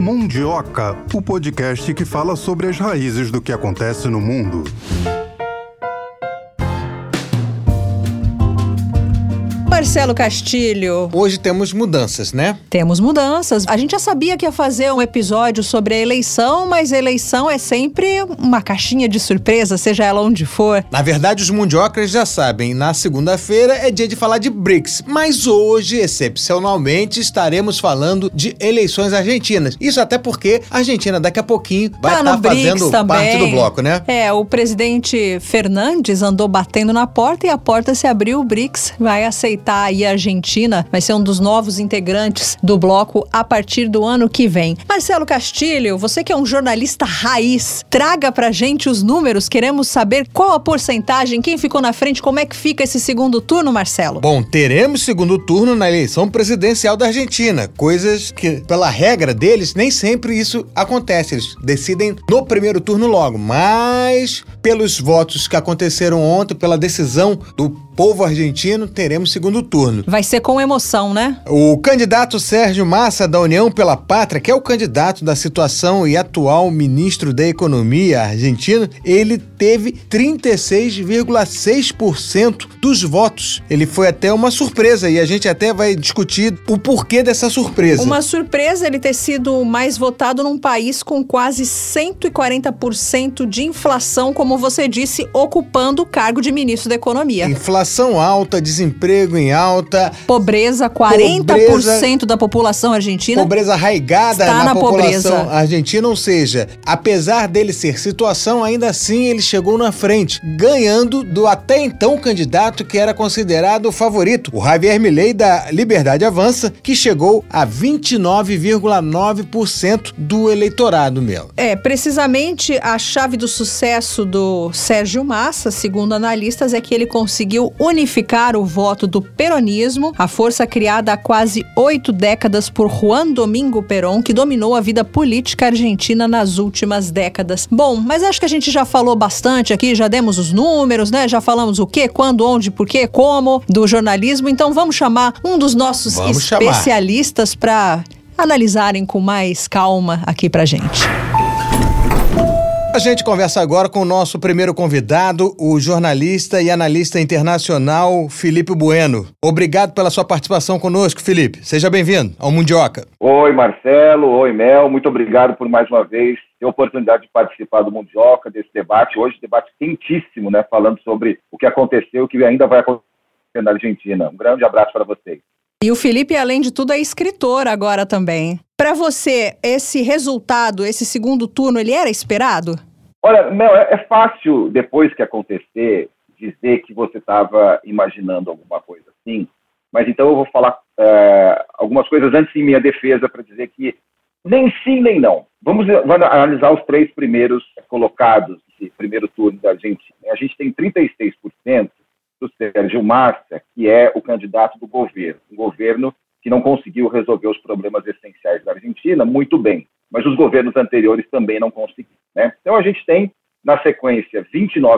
Mundioca, o podcast que fala sobre as raízes do que acontece no mundo. Marcelo Castilho. Hoje temos mudanças, né? Temos mudanças. A gente já sabia que ia fazer um episódio sobre a eleição, mas a eleição é sempre uma caixinha de surpresa, seja ela onde for. Na verdade, os mundiocas já sabem, na segunda-feira é dia de falar de BRICS, mas hoje, excepcionalmente, estaremos falando de eleições argentinas. Isso até porque a Argentina daqui a pouquinho vai estar fazendo parte do bloco, né? O presidente Fernandes andou batendo na porta e a porta se abriu, o BRICS vai aceitar aí a Argentina, vai ser um dos novos integrantes do bloco a partir do ano que vem. Marcelo Castilho, você que é um jornalista raiz, traga pra gente os números, queremos saber qual a porcentagem, quem ficou na frente, como é que fica esse segundo turno, Marcelo? Bom, teremos segundo turno na eleição presidencial da Argentina, coisas que, pela regra deles, nem sempre isso acontece, eles decidem no primeiro turno logo, mas pelos votos que aconteceram ontem, pela decisão do povo argentino, teremos segundo turno. Vai ser com emoção, né? O candidato Sérgio Massa, da União pela Pátria, que é o candidato da situação e atual ministro da Economia argentino, ele teve 36,6% dos votos. Ele foi até uma surpresa e a gente até vai discutir o porquê dessa surpresa. Uma surpresa ele ter sido mais votado num país com quase 140% de inflação, como você disse, ocupando o cargo de ministro da Economia. Inflação alta, desemprego em alta. Pobreza, 40% da população argentina. Pobreza arraigada na população argentina, ou seja, apesar dele ser situação, ainda assim ele chegou na frente, ganhando do até então candidato que era considerado o favorito, o Javier Milei da Liberdade Avança, que chegou a 29,9% do eleitorado mesmo. Precisamente a chave do sucesso do Sérgio Massa, segundo analistas, é que ele conseguiu unificar o voto do peronismo, a força criada há quase 8 décadas por Juan Domingo Perón, que dominou a vida política argentina nas últimas décadas. Bom, mas acho que a gente já falou bastante aqui, já demos os números, né? Já falamos o quê, quando, onde, por quê, como do jornalismo, então vamos chamar um dos nossos especialistas para analisarem com mais calma aqui pra gente. A gente conversa agora com o nosso primeiro convidado, o jornalista e analista internacional Felipe Bueno. Obrigado pela sua participação conosco, Felipe. Seja bem-vindo ao Mundioca. Oi, Marcelo. Oi, Mel. Muito obrigado por mais uma vez ter a oportunidade de participar do Mundioca, desse debate. Hoje, debate quentíssimo, né? Falando sobre o que aconteceu e o que ainda vai acontecer na Argentina. Um grande abraço para vocês. E o Felipe, além de tudo, é escritor agora também. Para você, esse resultado, esse segundo turno, ele era esperado? Olha, Mel, é fácil, depois que acontecer, dizer que você estava imaginando alguma coisa assim, mas então eu vou falar algumas coisas antes em minha defesa para dizer que nem sim, nem não. Vamos analisar os 3 primeiros colocados desse primeiro turno da Argentina. A gente tem 36% do Sérgio Massa, que é o candidato do governo. Um governo que não conseguiu resolver os problemas essenciais da Argentina muito bem, mas os governos anteriores também não conseguiram, né? Então a gente tem, na sequência, 29%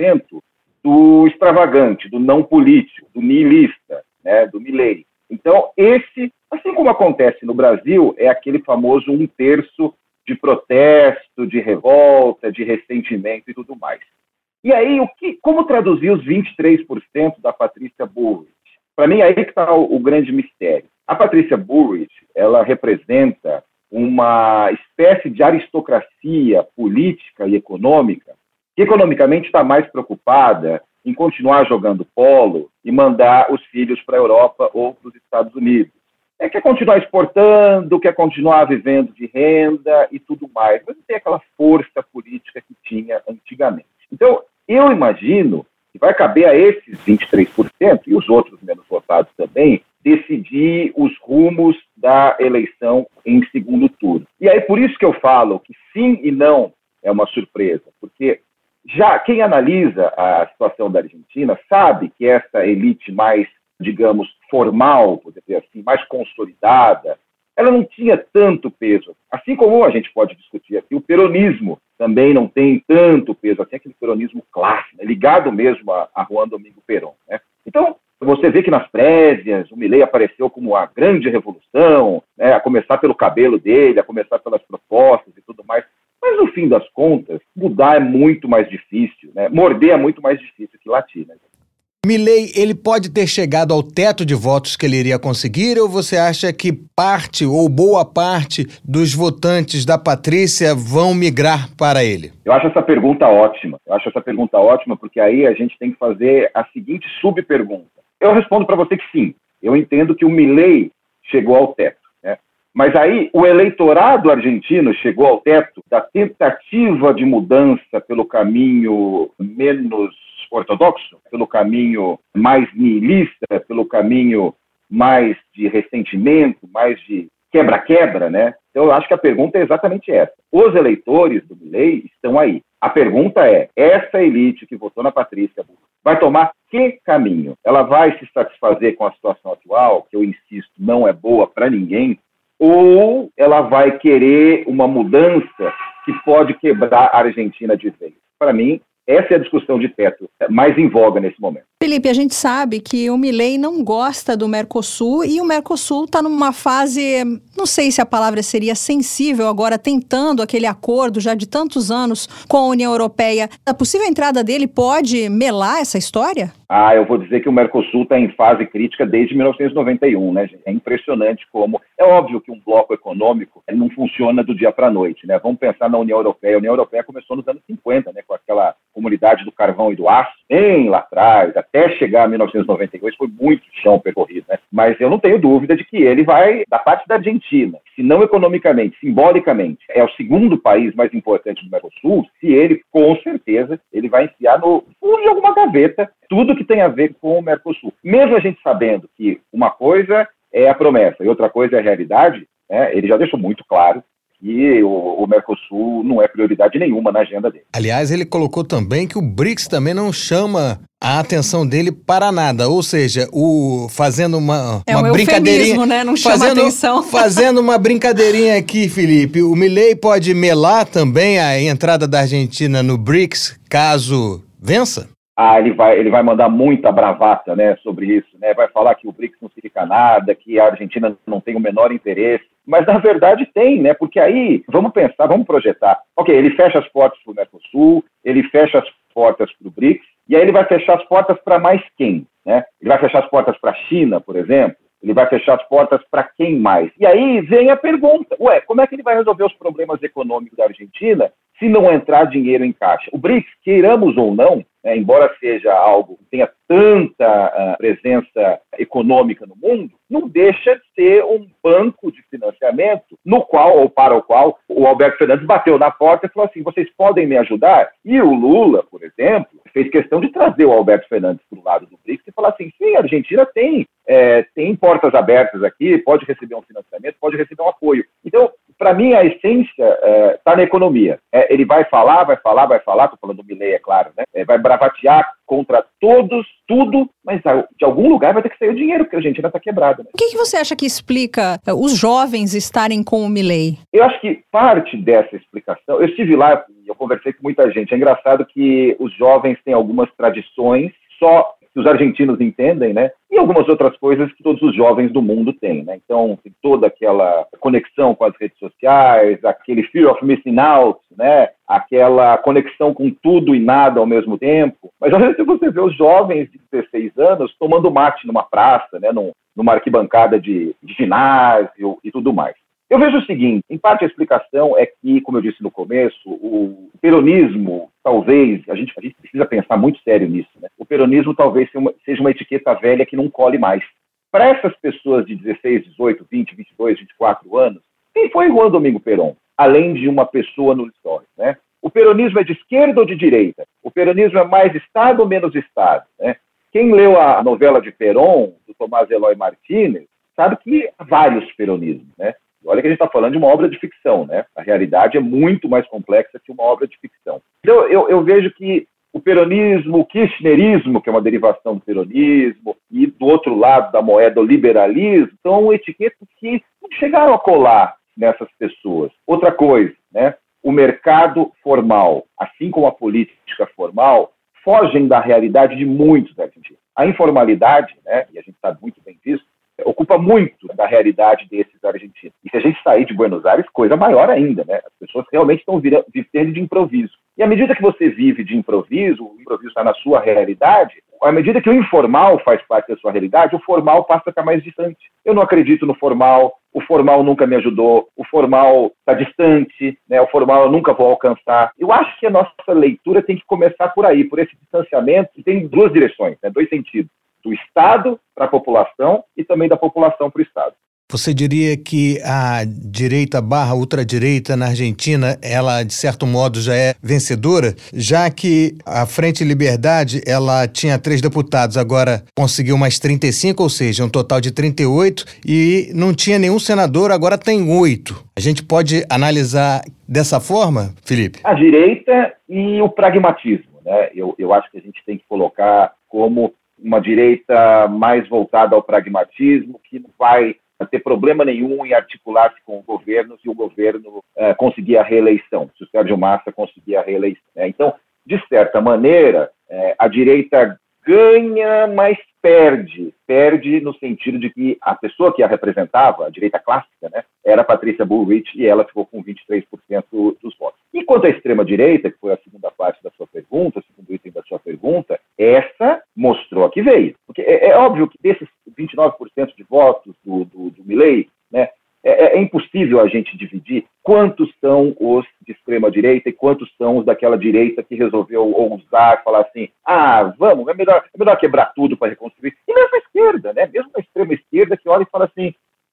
do extravagante, do não político, do niilista, né, do Milei. Então esse, assim como acontece no Brasil, é aquele famoso 1/3 de protesto, de revolta, de ressentimento e tudo mais. E aí, como traduzir os 23% da Patrícia Bullrich? Para mim, aí que está o grande mistério. A Patrícia Bullrich, ela representa uma espécie de aristocracia política e econômica, que economicamente está mais preocupada em continuar jogando polo e mandar os filhos para a Europa ou para os Estados Unidos. Quer continuar exportando, quer continuar vivendo de renda e tudo mais, mas não tem aquela força política que tinha antigamente. Então, eu imagino que vai caber a esses 23% e os outros menos votados também decidir os rumos da eleição em segundo turno. E aí, por isso que eu falo que sim e não é uma surpresa, porque já quem analisa a situação da Argentina sabe que essa elite mais, digamos, formal, por dizer assim, mais consolidada, ela não tinha tanto peso. Assim como a gente pode discutir aqui, o peronismo também não tem tanto peso, assim, aquele peronismo clássico, né, ligado mesmo a Juan Domingo Perón, né? Então, Você vê que nas prévias o Milei apareceu como a grande revolução, né, a começar pelo cabelo dele, a começar pelas propostas e tudo mais. Mas, no fim das contas, mudar é muito mais difícil, né? Morder é muito mais difícil que latir, né? Milei, ele pode ter chegado ao teto de votos que ele iria conseguir, ou você acha que parte ou boa parte dos votantes da Patrícia vão migrar para ele? Eu acho essa pergunta ótima. Porque aí a gente tem que fazer a seguinte subpergunta. Eu respondo para você que sim. Eu entendo que o Milei chegou ao teto, né? Mas aí o eleitorado argentino chegou ao teto da tentativa de mudança pelo caminho menos ortodoxo, pelo caminho mais nihilista, pelo caminho mais de ressentimento, mais de quebra-quebra, né? Então eu acho que a pergunta é exatamente essa. Os eleitores do Milei estão aí. A pergunta é, essa elite que votou na Patrícia vai tomar que caminho? Ela vai se satisfazer com a situação atual, que eu insisto, não é boa para ninguém, ou ela vai querer uma mudança que pode quebrar a Argentina de vez? Para mim, essa é a discussão de teto mais em voga nesse momento. Felipe, a gente sabe que o Milei não gosta do Mercosul e o Mercosul está numa fase, não sei se a palavra seria sensível agora, tentando aquele acordo já de tantos anos com a União Europeia. A possível entrada dele pode melar essa história? Eu vou dizer que o Mercosul está em fase crítica desde 1991, né, gente? É impressionante como... É óbvio que um bloco econômico não funciona do dia para a noite, né? Vamos pensar na União Europeia. A União Europeia começou nos anos 50, né, com aquela comunidade do carvão e do aço, bem lá atrás, até chegar a 1992, foi muito chão percorrido, né? Mas eu não tenho dúvida de que ele vai, da parte da Argentina, se não economicamente, simbolicamente, é o segundo país mais importante do Mercosul, se ele, com certeza, ele vai enfiar no fundo de alguma gaveta tudo que tem a ver com o Mercosul. Mesmo a gente sabendo que uma coisa é a promessa e outra coisa é a realidade, né? Ele já deixou muito claro que o Mercosul não é prioridade nenhuma na agenda dele. Aliás, ele colocou também que o BRICS também não chama a atenção dele para nada, ou seja, fazendo uma brincadeirinha, né? Não chama atenção. Fazendo uma brincadeirinha aqui, Felipe, o Milei pode melar também a entrada da Argentina no BRICS caso vença? Ele vai mandar muita bravata, né, sobre isso, né? Vai falar que o BRICS não significa nada, que a Argentina não tem o menor interesse. Mas, na verdade, tem, né? Porque aí, vamos pensar, vamos projetar. Ok, ele fecha as portas para o Mercosul, ele fecha as portas para o BRICS, e aí ele vai fechar as portas para mais quem, né? Ele vai fechar as portas para a China, por exemplo, ele vai fechar as portas para quem mais? E aí vem a pergunta, como é que ele vai resolver os problemas econômicos da Argentina se não entrar dinheiro em caixa? O BRICS, queiramos ou não, embora seja algo que tenha tanta presença econômica no mundo, não deixa de ser um banco de financiamento no qual, ou para o qual, o Alberto Fernandes bateu na porta e falou assim, vocês podem me ajudar? E o Lula, por exemplo, fez questão de trazer o Alberto Fernandes para o lado do BRICS e falar assim, sim, a Argentina tem portas abertas aqui, pode receber um financiamento, pode receber um apoio. Então, para mim, a essência está na economia. Ele vai falar, estou falando do Milei, é claro, né? Vai bravatear contra todos, tudo, mas de algum lugar vai ter que sair o dinheiro, porque a Argentina está quebrada. Né? O que você acha que explica os jovens estarem com o Milei? Eu acho que parte dessa explicação... Eu estive lá e eu conversei com muita gente. É engraçado que os jovens têm algumas tradições só que os argentinos entendem, né? E algumas outras coisas que todos os jovens do mundo têm, né? Então, tem toda aquela conexão com as redes sociais, aquele fear of missing out, né? Aquela conexão com tudo e nada ao mesmo tempo. Mas às vezes você vê os jovens de 16 anos tomando mate numa praça, né? Numa arquibancada de ginásio e tudo mais. Eu vejo o seguinte, em parte a explicação é que, como eu disse no começo, o peronismo, talvez, a gente precisa pensar muito sério nisso, né? O peronismo talvez seja uma etiqueta velha que não colhe mais. Para essas pessoas de 16, 18, 20, 22, 24 anos, quem foi Juan Domingo Perón? Além de uma pessoa no histórico, né? O peronismo é de esquerda ou de direita? O peronismo é mais Estado ou menos Estado, né? Quem leu a novela de Perón, do Tomás Eloy Martínez, sabe que há vários peronismos, né? Olha que a gente está falando de uma obra de ficção, né? A realidade é muito mais complexa que uma obra de ficção. Então, eu vejo que o peronismo, o kirchnerismo, que é uma derivação do peronismo, e do outro lado da moeda, o liberalismo, são etiquetas que não chegaram a colar nessas pessoas. Outra coisa, né? O mercado formal, assim como a política formal, fogem da realidade de muitos argentinos. a informalidade, né, e a gente sabe muito bem disso, ocupa muito da realidade desses argentinos. E se a gente sair de Buenos Aires, coisa maior ainda, né? As pessoas realmente estão vivendo de improviso. E à medida que você vive de improviso, o improviso está na sua realidade, à medida que o informal faz parte da sua realidade, o formal passa a ficar mais distante. Eu não acredito no formal, o formal nunca me ajudou, o formal está distante, né? O formal eu nunca vou alcançar. Eu acho que a nossa leitura tem que começar por aí, por esse distanciamento, que tem duas direções, né? Dois sentidos. Do Estado para a população e também da população para o Estado. Você diria que a direita / ultradireita na Argentina, ela de certo modo já é vencedora, já que a Frente Liberdade, ela tinha 3 deputados, agora conseguiu mais 35, ou seja, um total de 38, e não tinha nenhum senador, agora tem 8. A gente pode analisar dessa forma, Felipe? A direita e o pragmatismo, né? Eu acho que a gente tem que colocar como uma direita mais voltada ao pragmatismo, que não vai ter problema nenhum em articular-se com o governo se o governo conseguir a reeleição, se o Sérgio Massa conseguir a reeleição. Né? Então, de certa maneira, a direita ganha, mas perde no sentido de que a pessoa que a representava, a direita clássica, né, era a Patrícia Bullrich, e ela ficou com 23% dos votos. E quanto à extrema-direita, que foi a segunda parte da sua pergunta, o segundo item da sua pergunta, essa mostrou a que veio. Porque é óbvio que desses 29% de votos do Milei, né, é impossível a gente dividir quantos são os de extrema-direita e quantos são os daquela direita que resolveu ousar falar assim, vamos, é melhor quebrar tudo para reconstruir. E mesmo a esquerda, né? Mesmo a extrema-esquerda que olha e fala assim,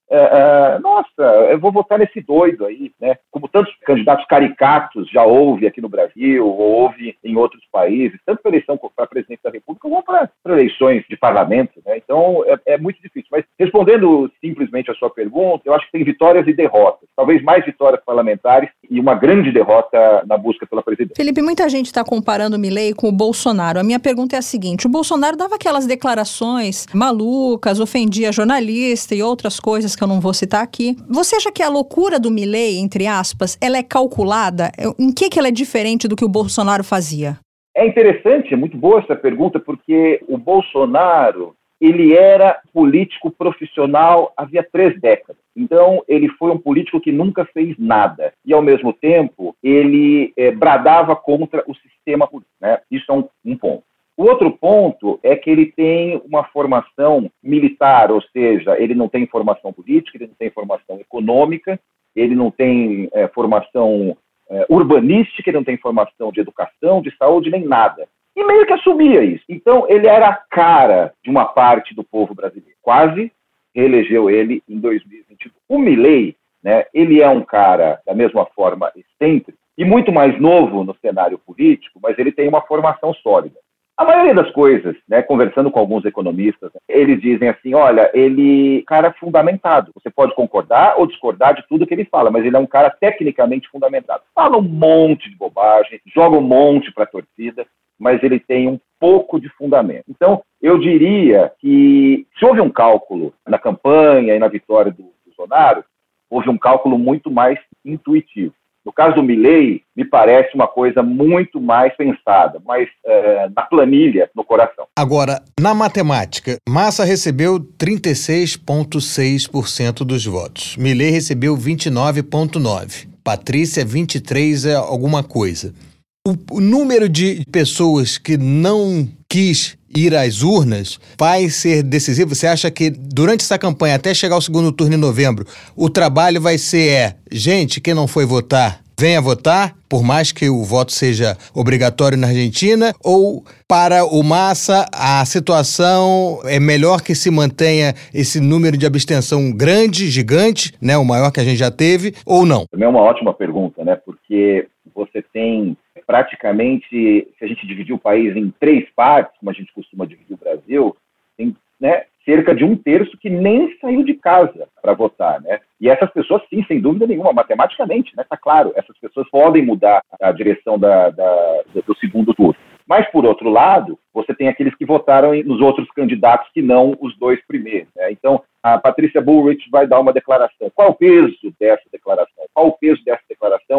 nossa, eu vou votar nesse doido aí, né? Como tantos candidatos caricatos já houve aqui no Brasil, ou houve em outros países, tanto para eleição para presidente da República, como para eleições de parlamento, né? Então, é muito difícil. Mas, respondendo simplesmente a sua pergunta, eu acho que tem vitórias e derrotas. Talvez mais vitórias parlamentares e uma grande derrota na busca pela presidência. Felipe, muita gente está comparando o Milei com o Bolsonaro. A minha pergunta é a seguinte, o Bolsonaro dava aquelas declarações malucas, ofendia jornalista e outras coisas que eu não vou citar aqui. Você acha que a loucura do Milei, entre aspas, ela é calculada? Em que ela é diferente do que o Bolsonaro fazia? É interessante, é muito boa essa pergunta, porque o Bolsonaro, ele era político profissional havia 3 décadas. Então, ele foi um político que nunca fez nada. E, ao mesmo tempo, ele bradava contra o sistema político, né? Isso é um ponto. O outro ponto é que ele tem uma formação militar, ou seja, ele não tem formação política, ele não tem formação econômica, ele não tem formação urbanística, ele não tem formação de educação, de saúde, nem nada. E meio que assumia isso. Então, ele era a cara de uma parte do povo brasileiro. Quase reelegeu ele em 2022. O Milei, né, ele é um cara, da mesma forma, excêntrico, e muito mais novo no cenário político, mas ele tem uma formação sólida. A maioria das coisas, né, conversando com alguns economistas, eles dizem assim, olha, ele é um cara fundamentado. Você pode concordar ou discordar de tudo que ele fala, mas ele é um cara tecnicamente fundamentado. Fala um monte de bobagem, joga um monte para a torcida, mas ele tem um pouco de fundamento. Então, eu diria que se houve um cálculo na campanha e na vitória do Bolsonaro, houve um cálculo muito mais intuitivo. No caso do Milei, me parece uma coisa muito mais pensada, mais na planilha, no coração. Agora, na matemática, Massa recebeu 36,6% dos votos. Milei recebeu 29,9%. Patrícia, 23% alguma coisa. O número de pessoas que não quis ir às urnas vai ser decisivo? Você acha que durante essa campanha, até chegar ao segundo turno em novembro, o trabalho vai ser, gente, quem não foi votar, venha votar, por mais que o voto seja obrigatório na Argentina, ou para o Massa a situação é melhor que se mantenha esse número de abstenção grande, gigante, né, o maior que a gente já teve, ou não? Também é uma ótima pergunta, né, porque você tem praticamente, se a gente dividir o país em 3 partes, como a gente costuma dividir o Brasil, tem, né, cerca de 1/3 que nem saiu de casa para votar, né? E essas pessoas, sim, sem dúvida nenhuma, matematicamente, né, tá claro, essas pessoas podem mudar a direção do segundo turno. Mas, por outro lado, você tem aqueles que votaram nos outros candidatos que não os 2 primeiros, né? Então, a Patrícia Bullrich vai dar uma declaração. Qual o peso dessa declaração? Qual o peso dessa declaração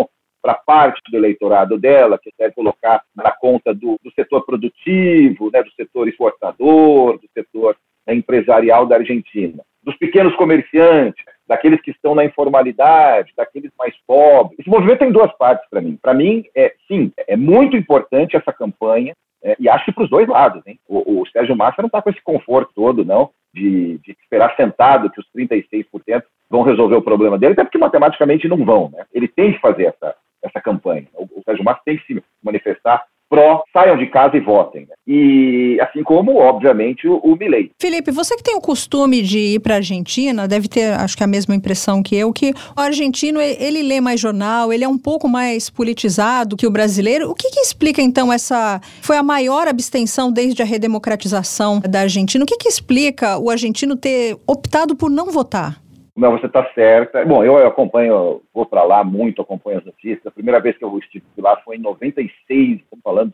para parte do eleitorado dela, que quer colocar na conta do setor produtivo, né, do setor exportador, do setor empresarial da Argentina, dos pequenos comerciantes, daqueles que estão na informalidade, daqueles mais pobres. Esse movimento tem duas partes para mim. Para mim, sim, é muito importante essa campanha, e acho que para os dois lados, hein? O Sérgio Massa não está com esse conforto todo, não, de esperar sentado que os 36% vão resolver o problema dele, até porque matematicamente não vão, né? Ele tem que fazer essa campanha. O Sérgio Massa tem que se manifestar saiam de casa e votem, né? E assim como, obviamente, o Milei. Felipe, você que tem o costume de ir para a Argentina, deve ter, acho que a mesma impressão que eu, que o argentino, ele lê mais jornal, ele é um pouco mais politizado que o brasileiro. O que explica, então, foi a maior abstenção desde a redemocratização da Argentina? O que explica o argentino ter optado por não votar? Não, você está certa. Bom, eu acompanho, vou para lá muito, acompanho as notícias. A primeira vez que eu estive lá foi em 96, estamos falando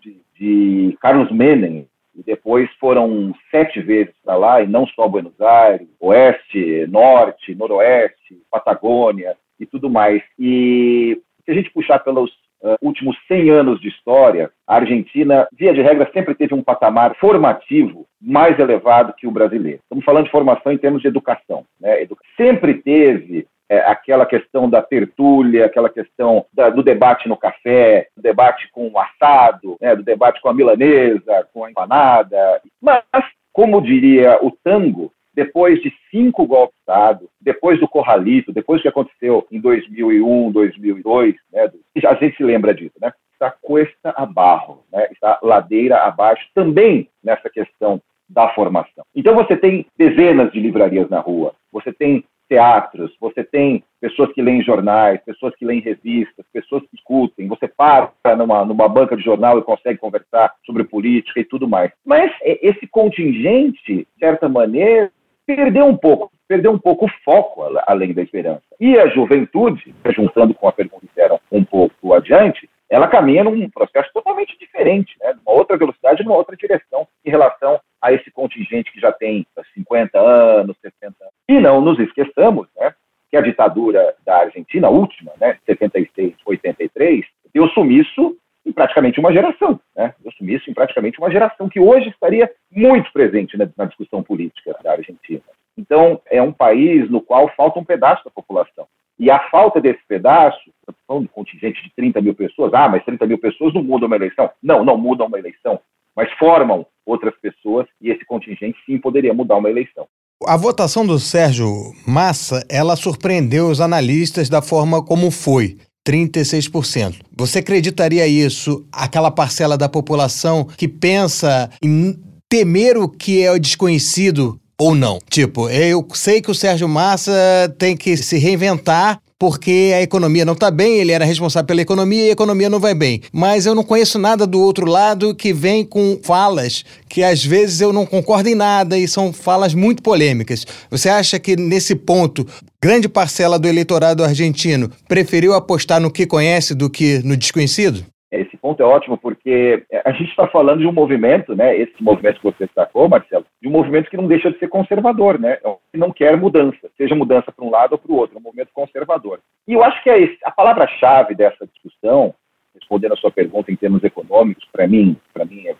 de Carlos Menem. E depois foram 7 vezes para lá, e não só Buenos Aires, Oeste, Norte, Noroeste, Patagônia e tudo mais. E se a gente puxar pelos últimos 100 anos de história, a Argentina, via de regra, sempre teve um patamar formativo mais elevado que o brasileiro. Estamos falando de formação em termos de educação, né? Sempre teve aquela questão da tertúlia, aquela questão do debate no café, do debate com o assado, né? Do debate com a milanesa, com a empanada. Mas, como diria o tango, depois de 5 golpes de Estado, depois do Corralito, depois do que aconteceu em 2001, 2002, né, a gente se lembra disso, né? Está cuesta abaixo, né? Está ladeira abaixo, também nessa questão da formação. Então você tem dezenas de livrarias na rua, você tem teatros, você tem pessoas que leem jornais, pessoas que leem revistas, pessoas que discutem, você para numa banca de jornal e consegue conversar sobre política e tudo mais. Mas esse contingente, de certa maneira, perdeu um pouco o foco além da esperança. E a juventude, juntando com a pergunta que fizeram um pouco adiante, ela caminha num processo totalmente diferente, né? Numa outra velocidade, numa outra direção em relação a esse contingente que já tem 50 anos, 60 anos. E não nos esqueçamos, né, que a ditadura da Argentina, a última, né, 76, 83, deu sumiço em praticamente uma geração, né? Deu sumiço em praticamente uma geração que hoje estaria muito presente na discussão política da Argentina. Então, é um país no qual falta um pedaço da população. E a falta desse pedaço, falando de contingente de 30 mil pessoas, mas 30 mil pessoas não mudam uma eleição. Não mudam uma eleição, mas formam outras pessoas e esse contingente sim poderia mudar uma eleição. A votação do Sérgio Massa, ela surpreendeu os analistas da forma como foi. 36%. Você acreditaria isso, aquela parcela da população que pensa em temer o que é o desconhecido ou não? Tipo, eu sei que o Sérgio Massa tem que se reinventar porque a economia não está bem, ele era responsável pela economia e a economia não vai bem. Mas eu não conheço nada do outro lado que vem com falas que às vezes eu não concordo em nada e são falas muito polêmicas. Você acha que nesse ponto, grande parcela do eleitorado argentino preferiu apostar no que conhece do que no desconhecido? Esse ponto é ótimo porque a gente está falando de um movimento, né? Esse movimento que você destacou, Marcelo, de um movimento que não deixa de ser conservador, né? Que não quer mudança, seja mudança para um lado ou para o outro, é um movimento conservador. E eu acho que a palavra-chave dessa discussão, respondendo a sua pergunta em termos econômicos, para mim é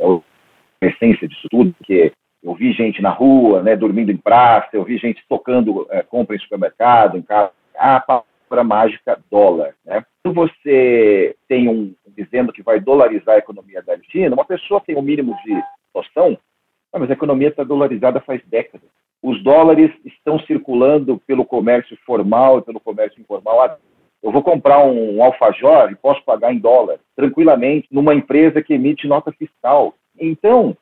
a essência disso tudo, porque eu vi gente na rua, né, dormindo em praça, eu vi gente tocando compra em supermercado, em casa. A palavra mágica dólar, né? Quando você tem dizendo que vai dolarizar a economia da Argentina, uma pessoa tem um mínimo de noção, mas a economia está dolarizada faz décadas. Os dólares estão circulando pelo comércio formal e pelo comércio informal. Eu vou comprar um alfajor e posso pagar em dólar, tranquilamente, numa empresa que emite nota fiscal. Então,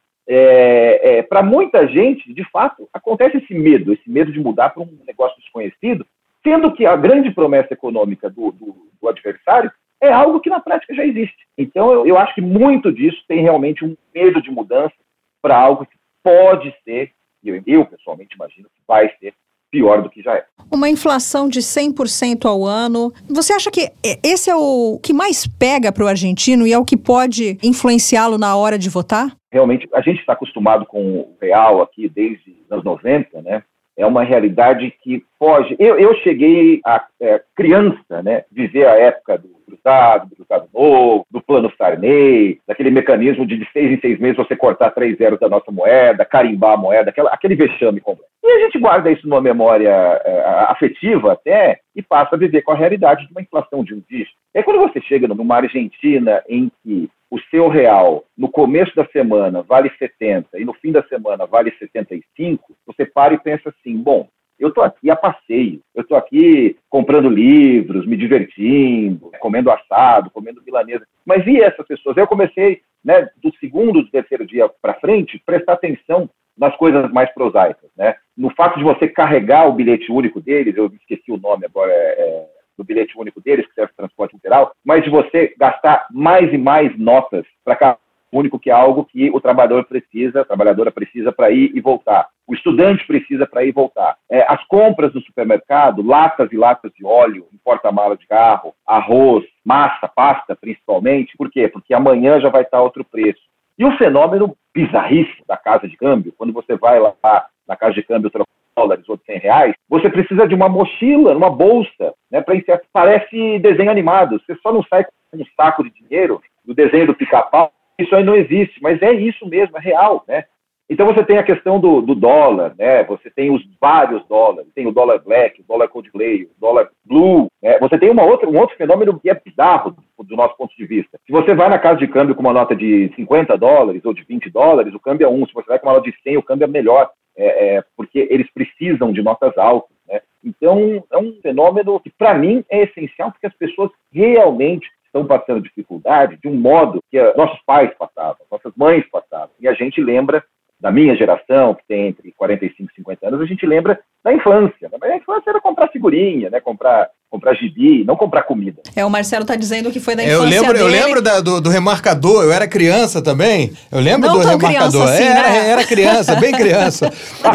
para muita gente, de fato, acontece esse medo de mudar para um negócio desconhecido, sendo que a grande promessa econômica do adversário é algo que na prática já existe. Então, eu acho que muito disso tem realmente um medo de mudança para algo que pode ser, eu pessoalmente imagino que vai ser pior do que já é. Uma inflação de 100% ao ano. Você acha que esse é o que mais pega para o argentino e é o que pode influenciá-lo na hora de votar? Realmente, a gente está acostumado com o real aqui desde os anos 90, né? É uma realidade que foge. Eu cheguei a criança, né, viver a época do cruzado, do cruzado novo, do plano Sarney, daquele mecanismo de 6 em 6 meses você cortar 3 zeros da nossa moeda, carimbar a moeda, aquele vexame completo. E a gente guarda isso numa memória afetiva até e passa a viver com a realidade de uma inflação de um dígito. E aí, quando você chega numa Argentina em que o seu real, no começo da semana, vale 70 e no fim da semana vale 75, você para e pensa assim, bom, eu estou aqui a passeio, eu estou aqui comprando livros, me divertindo, comendo assado, comendo milanesa. Mas e essas pessoas? Eu comecei, né, do segundo, do terceiro dia para frente, prestar atenção nas coisas mais prosaicas, né? No fato de você carregar o bilhete único deles, eu esqueci o nome agora, do bilhete único deles, que serve para transporte literal, mas de você gastar mais e mais notas para cada único, que é algo que o trabalhador precisa, a trabalhadora precisa para ir e voltar. O estudante precisa para ir e voltar. As compras no supermercado, latas e latas de óleo, em porta-mala de carro, arroz, massa, pasta principalmente. Por quê? Porque amanhã já vai estar outro preço. E o fenômeno bizarríssimo da casa de câmbio, quando você vai lá na casa de câmbio trocar dólares ou de R$100, você precisa de uma mochila, uma bolsa, né, para iniciar. Parece desenho animado. Você só não sai com um saco de dinheiro do desenho do pica-pau. Isso aí não existe, mas é isso mesmo, é real, né? Então você tem a questão do dólar, né? Você tem os vários dólares, tem o dólar black, o dólar Coldplay, o dólar blue, né? Você tem um outro fenômeno que é bizarro do nosso ponto de vista. Se você vai na casa de câmbio com uma nota de $50 ou de $20, o câmbio é 1. Se você vai com uma nota de 100, o câmbio é melhor, porque eles precisam de notas altas, né? Então é um fenômeno que para mim é essencial, porque as pessoas realmente estão passando dificuldade de um modo que nossos pais passavam, nossas mães passavam. E a gente lembra da minha geração, que tem entre 45 e 50 anos, a gente lembra da infância. Mas a infância era comprar figurinha, né? Comprar gibi, não comprar comida. O Marcelo está dizendo que foi da infância eu dele. lembro do remarcador, eu era criança também. Eu lembro não do remarcador. Assim, né? Era criança, bem criança.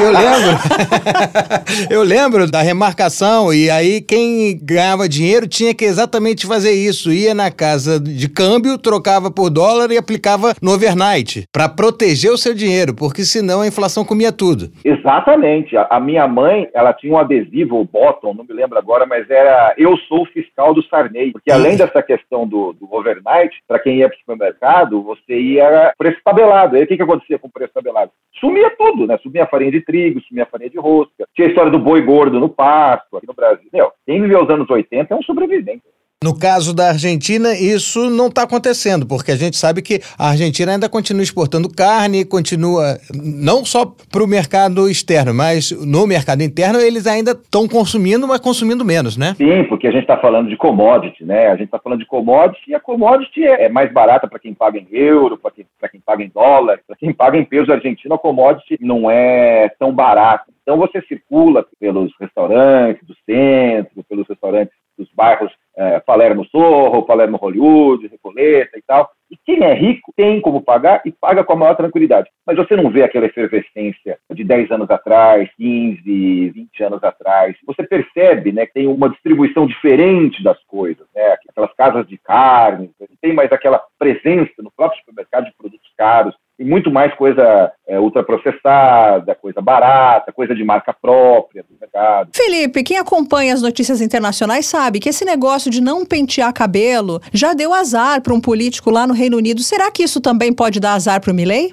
Eu lembro da remarcação, e aí quem ganhava dinheiro tinha que exatamente fazer isso. Ia na casa de câmbio, trocava por dólar e aplicava no overnight, para proteger o seu dinheiro, porque senão a inflação comia tudo. Exatamente. A minha mãe, ela tinha um adesivo, o bottom, não me lembro agora, mas era "Eu sou o fiscal do Sarney", porque além dessa questão do overnight, para quem ia para o supermercado, você ia preço tabelado. Aí o que acontecia com o preço tabelado? Sumia tudo, né? Sumia a farinha de trigo, sumia a farinha de rosca. Tinha a história do boi gordo no pasto, aqui no Brasil. Quem viveu os anos 80 é um sobrevivente. No caso da Argentina, isso não está acontecendo, porque a gente sabe que a Argentina ainda continua exportando carne, continua não só para o mercado externo, mas no mercado interno eles ainda estão consumindo, mas consumindo menos, né? Sim, porque a gente está falando de commodity, né? A gente está falando de commodity, e a commodity é mais barata para quem paga em euro, para quem paga em dólar, para quem paga em peso argentino, a commodity não é tão barata. Então você circula pelos restaurantes do centro, pelos restaurantes dos bairros Palermo Sorro, Palermo Hollywood, Recoleta e tal. E quem é rico tem como pagar e paga com a maior tranquilidade. Mas você não vê aquela efervescência de 10 anos atrás, 15, 20 anos atrás. Você percebe, né, que tem uma distribuição diferente das coisas, né? Aquelas casas de carne, não tem mais aquela presença no próprio supermercado de produtos caros. Tem muito mais coisa ultraprocessada, coisa barata, coisa de marca própria do mercado. Felipe, quem acompanha as notícias internacionais sabe que esse negócio de não pentear cabelo já deu azar para um político lá no Reino Unido. Será que isso também pode dar azar para o Milei?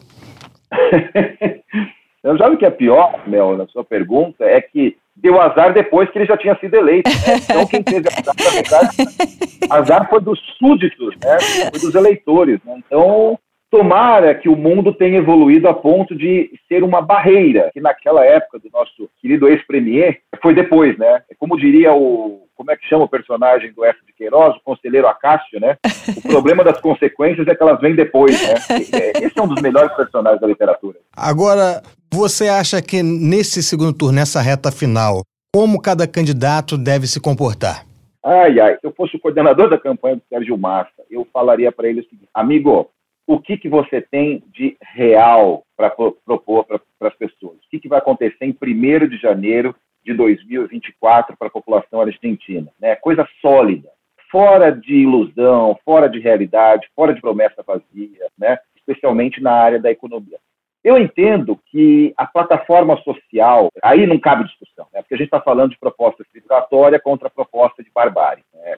Eu já o que é pior, Mel, na sua pergunta, é que deu azar depois que ele já tinha sido eleito, né? Então quem teve azar, na verdade, azar foi dos súditos, né? Foi dos eleitores, né? Então tomara que o mundo tenha evoluído a ponto de ser uma barreira, que naquela época do nosso querido ex-premier, foi depois, né? Como diria como é que chama o personagem do F. de Queiroz, o conselheiro Acácio, né? O problema das consequências é que elas vêm depois, né? Esse é um dos melhores personagens da literatura. Agora, você acha que nesse segundo turno, nessa reta final, como cada candidato deve se comportar? Se eu fosse o coordenador da campanha do Sérgio Massa, eu falaria para ele o seguinte: amigo, o que você tem de real para propor para as pessoas? O que vai acontecer em 1º de janeiro de 2024 para a população argentina? Né? Coisa sólida, fora de ilusão, fora de realidade, fora de promessa vazia, né? Especialmente na área da economia. Eu entendo que a plataforma social, aí não cabe discussão, né? Porque a gente está falando de proposta civilizatória contra proposta de barbárie. Né?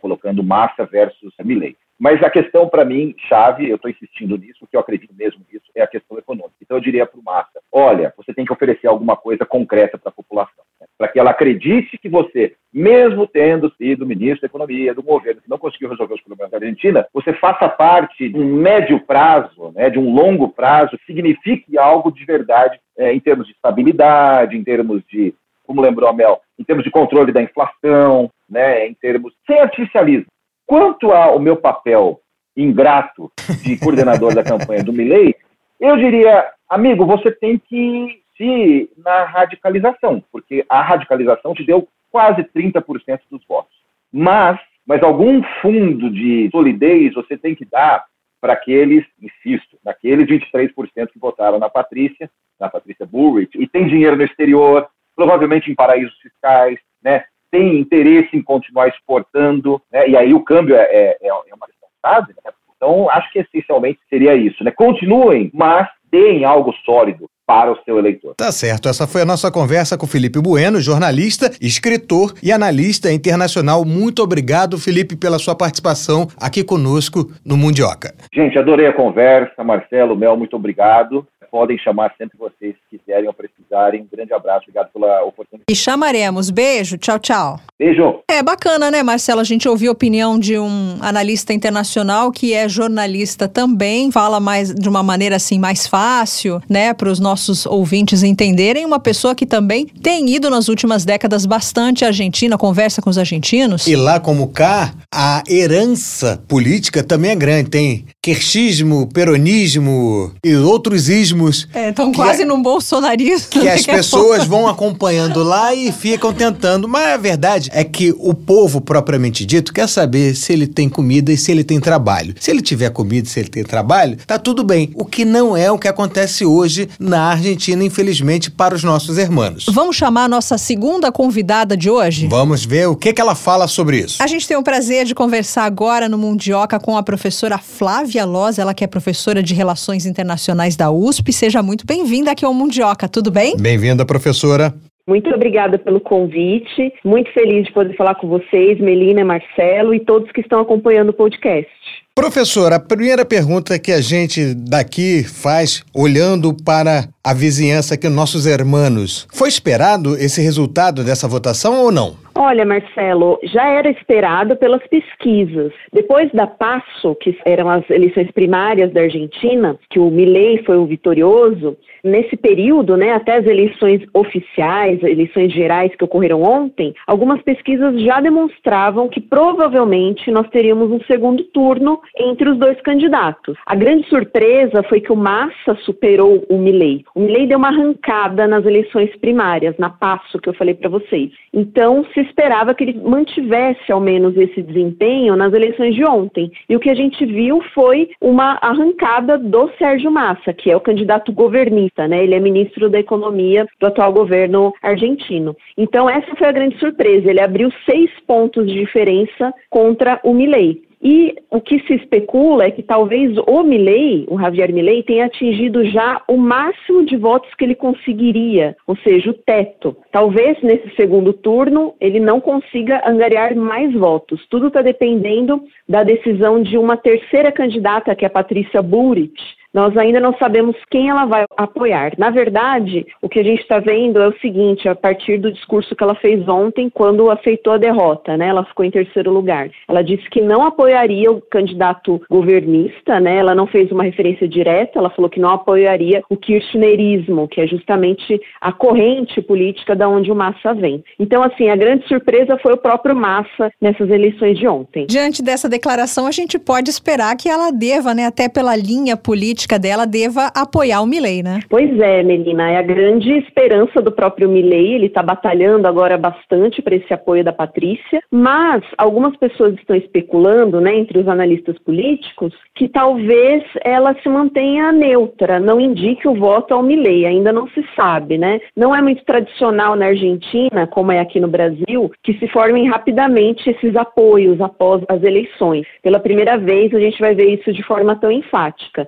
colocando Massa versus Milei. Mas a questão, para mim, chave, eu estou insistindo nisso, porque eu acredito mesmo nisso, é a questão econômica. Então eu diria para o Massa, olha, você tem que oferecer alguma coisa concreta para a população, né? Para que ela acredite que você, mesmo tendo sido ministro da Economia, do governo, que não conseguiu resolver os problemas da Argentina, você faça parte de um médio prazo, né, de um longo prazo, que signifique algo de verdade em termos de estabilidade, em termos de, como lembrou a Mel, em termos de controle da inflação, né, em termos sem artificialismo. Quanto ao meu papel ingrato de coordenador da campanha do Milei, eu diria, amigo, você tem que ir na radicalização, porque a radicalização te deu quase 30% dos votos. Mas algum fundo de solidez você tem que dar para aqueles, insisto, naqueles 23% que votaram na Patrícia Bullrich, e tem dinheiro no exterior, provavelmente em paraísos fiscais, né? Tem interesse em continuar exportando, né? E aí o câmbio é uma questão chave, né? Então, acho que essencialmente seria isso, né? Continuem, mas deem algo sólido para o seu eleitor. Tá certo, essa foi a nossa conversa com o Felipe Bueno, jornalista, escritor e analista internacional. Muito obrigado, Felipe, pela sua participação aqui conosco no Mundioca. Gente, adorei a conversa. Marcelo, Mel, muito obrigado. Podem chamar sempre vocês se quiserem ou precisarem. Um grande abraço, obrigado pela oportunidade. E chamaremos. Beijo, tchau, tchau. Beijo. É bacana, né, Marcelo? A gente ouviu a opinião de um analista internacional que é jornalista também, fala mais de uma maneira assim mais fácil, né, para os nossos ouvintes entenderem. Uma pessoa que também tem ido nas últimas décadas bastante à Argentina, conversa com os argentinos. E lá como cá, a herança política também é grande. Tem kirchismo, peronismo e outros ismos. Estão quase num bolsonarismo. Que as pessoas vão acompanhando lá e ficam tentando. Mas a verdade é que o povo, propriamente dito, quer saber se ele tem comida e se ele tem trabalho. Se ele tiver comida e se ele tem trabalho, tá tudo bem. O que não é o que acontece hoje na Argentina, infelizmente, para os nossos irmãos. Vamos chamar a nossa segunda convidada de hoje? Vamos ver o que ela fala sobre isso. A gente tem o prazer de conversar agora no Mundioca com a professora Flávia Loz, ela que é professora de Relações Internacionais da USP. Seja muito bem-vinda aqui ao Mundioca, tudo bem? Bem-vinda, professora. Muito obrigada pelo convite. Muito feliz de poder falar com vocês, Melina, Marcelo e todos que estão acompanhando o podcast. Professora, a primeira pergunta que a gente daqui faz, olhando para a vizinhança aqui, nossos irmãos, foi esperado esse resultado dessa votação ou não? Olha, Marcelo, já era esperado pelas pesquisas. Depois da PASO, que eram as eleições primárias da Argentina, que o Milei foi o vitorioso, nesse período, né, até as eleições oficiais, eleições gerais que ocorreram ontem, algumas pesquisas já demonstravam que provavelmente nós teríamos um segundo turno entre os dois candidatos. A grande surpresa foi que o Massa superou o Milei. O Milei deu uma arrancada nas eleições primárias, na PASO, que eu falei para vocês. Então, se esperava que ele mantivesse ao menos esse desempenho nas eleições de ontem. E o que a gente viu foi uma arrancada do Sérgio Massa, que é o candidato governista, né? Ele é ministro da Economia do atual governo argentino. Então, essa foi a grande surpresa. Ele abriu 6 pontos de diferença contra o Milei. E o que se especula é que talvez o Milei, o Javier Milei, tenha atingido já o máximo de votos que ele conseguiria, ou seja, o teto. Talvez nesse segundo turno ele não consiga angariar mais votos. Tudo está dependendo da decisão de uma terceira candidata, que é a Patrícia Bullrich. Nós ainda não sabemos quem ela vai apoiar. Na verdade, o que a gente está vendo é o seguinte, a partir do discurso que ela fez ontem, quando aceitou a derrota, né? Ela ficou em terceiro lugar. Ela disse que não apoiaria o candidato governista, né? Ela não fez uma referência direta, ela falou que não apoiaria o kirchnerismo, que é justamente a corrente política da onde o Massa vem. Então, assim, a grande surpresa foi o próprio Massa nessas eleições de ontem. Diante dessa declaração, a gente pode esperar que ela deva, né, até pela linha política dela, deva apoiar o Milei, né? Pois é, Melina, é a grande esperança do próprio Milei. Ele está batalhando agora bastante para esse apoio da Patrícia, mas algumas pessoas estão especulando, né, entre os analistas políticos, que talvez ela se mantenha neutra, não indique o voto ao Milei, ainda não se sabe, né? Não é muito tradicional na Argentina, como é aqui no Brasil, que se formem rapidamente esses apoios após as eleições. Pela primeira vez a gente vai ver isso de forma tão enfática. Então,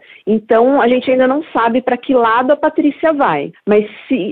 Então, a gente ainda não sabe para que lado a Patrícia vai. Mas,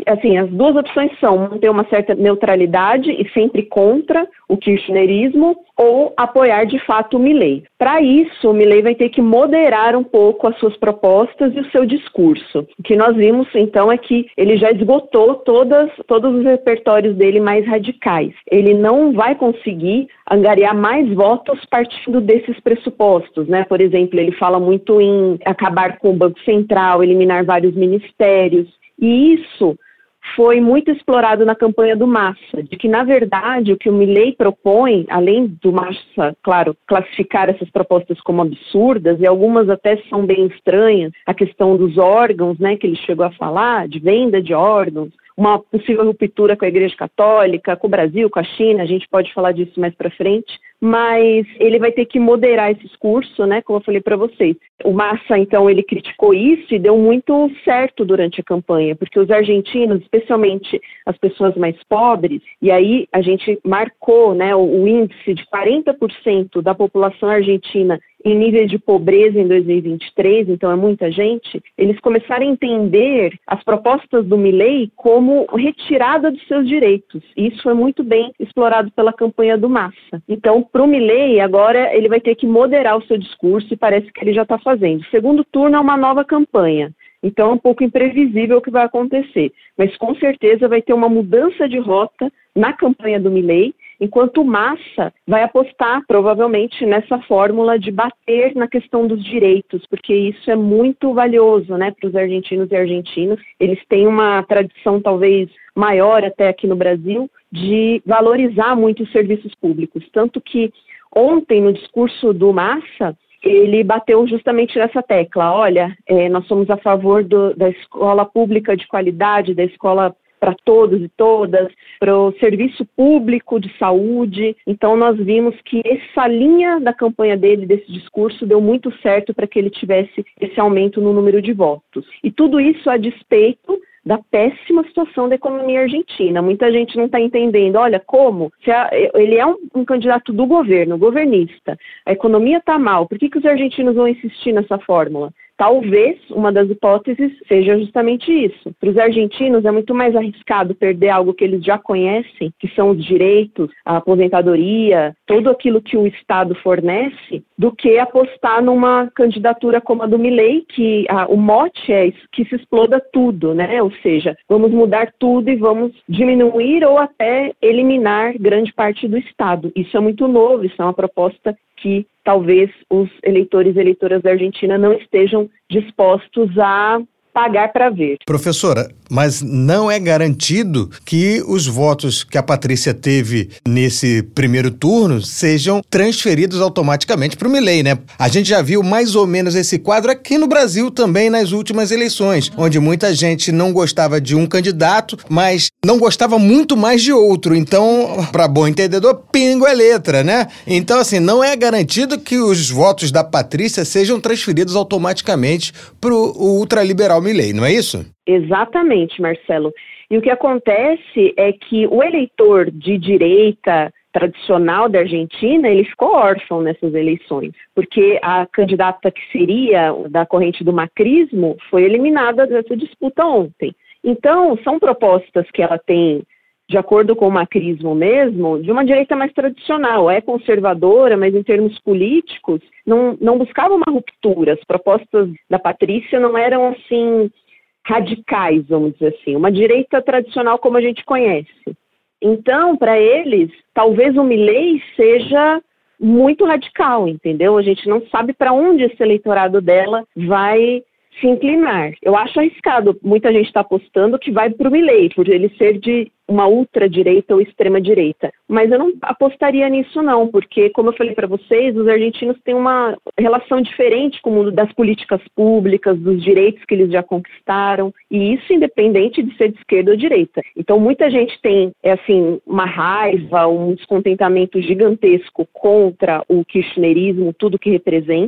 as duas opções são manter uma certa neutralidade e sempre contra o kirchnerismo ou apoiar, de fato, o Milei. Para isso, o Milei vai ter que moderar um pouco as suas propostas e o seu discurso. O que nós vimos, então, é que ele já esgotou todos os repertórios dele mais radicais. Ele não vai conseguir angariar mais votos partindo desses pressupostos, né? Por exemplo, ele fala muito em acabar com o Banco Central, eliminar vários ministérios, e isso foi muito explorado na campanha do Massa, de que, na verdade, o que o Milei propõe, além do Massa, claro, classificar essas propostas como absurdas, e algumas até são bem estranhas, a questão dos órgãos, né, que ele chegou a falar, de venda de órgãos, uma possível ruptura com a Igreja Católica, com o Brasil, com a China, a gente pode falar disso mais para frente, mas ele vai ter que moderar esse discurso, né, como eu falei para vocês. O Massa, então, ele criticou isso e deu muito certo durante a campanha, porque os argentinos, especialmente as pessoas mais pobres, e aí a gente marcou, né, o índice de 40% da população argentina em níveis de pobreza em 2023, então é muita gente, eles começaram a entender as propostas do Milei como retirada dos seus direitos. E isso foi muito bem explorado pela campanha do Massa. Então, para o Milei, agora ele vai ter que moderar o seu discurso e parece que ele já está fazendo. O segundo turno é uma nova campanha. Então é um pouco imprevisível o que vai acontecer. Mas com certeza vai ter uma mudança de rota na campanha do Milei, enquanto o Massa vai apostar provavelmente nessa fórmula de bater na questão dos direitos, porque isso é muito valioso, né, para os argentinos e argentinas. Eles têm uma tradição talvez maior até aqui no Brasil de valorizar muito os serviços públicos, tanto que ontem no discurso do Massa ele bateu justamente nessa tecla. Olha, nós somos a favor da escola pública de qualidade, da escola para todos e todas, para o serviço público de saúde. Então nós vimos que essa linha da campanha dele, desse discurso, deu muito certo para que ele tivesse esse aumento no número de votos. E tudo isso a despeito da péssima situação da economia argentina. Muita gente não está entendendo, olha, como? Ele é um candidato do governo, governista, a economia está mal, por que os argentinos vão insistir nessa fórmula? Talvez uma das hipóteses seja justamente isso. Para os argentinos é muito mais arriscado perder algo que eles já conhecem, que são os direitos, a aposentadoria, tudo aquilo que o Estado fornece, do que apostar numa candidatura como a do Milei, que o mote é que se exploda tudo, né? Ou seja, vamos mudar tudo e vamos diminuir ou até eliminar grande parte do Estado. Isso é muito novo, isso é uma proposta que talvez os eleitores e eleitoras da Argentina não estejam dispostos a pagar para ver. Professora, mas não é garantido que os votos que a Patrícia teve nesse primeiro turno sejam transferidos automaticamente para o Milei, né? A gente já viu mais ou menos esse quadro aqui no Brasil também nas últimas eleições, onde muita gente não gostava de um candidato, mas não gostava muito mais de outro. Então, para bom entendedor, pingo é letra, né? Então, assim, não é garantido que os votos da Patrícia sejam transferidos automaticamente para o ultraliberal Milei, não é isso? Exatamente, Marcelo. E o que acontece é que o eleitor de direita tradicional da Argentina, ele ficou órfão nessas eleições, porque a candidata que seria da corrente do macrismo foi eliminada dessa disputa ontem. Então, são propostas que ela tem, de acordo com o macrismo mesmo, de uma direita mais tradicional, é conservadora, mas em termos políticos não buscava uma ruptura. As propostas da Patrícia não eram assim radicais, vamos dizer assim, uma direita tradicional como a gente conhece. Então, para eles, talvez o Milei seja muito radical, entendeu? A gente não sabe para onde esse eleitorado dela vai se inclinar. Eu acho arriscado, muita gente está apostando que vai para o Milei, por ele ser de uma ultradireita ou extrema-direita. Mas eu não apostaria nisso não, porque, como eu falei para vocês, os argentinos têm uma relação diferente com o mundo das políticas públicas, dos direitos que eles já conquistaram, e isso independente de ser de esquerda ou direita. Então, muita gente tem, uma raiva, um descontentamento gigantesco contra o kirchnerismo, tudo que representa,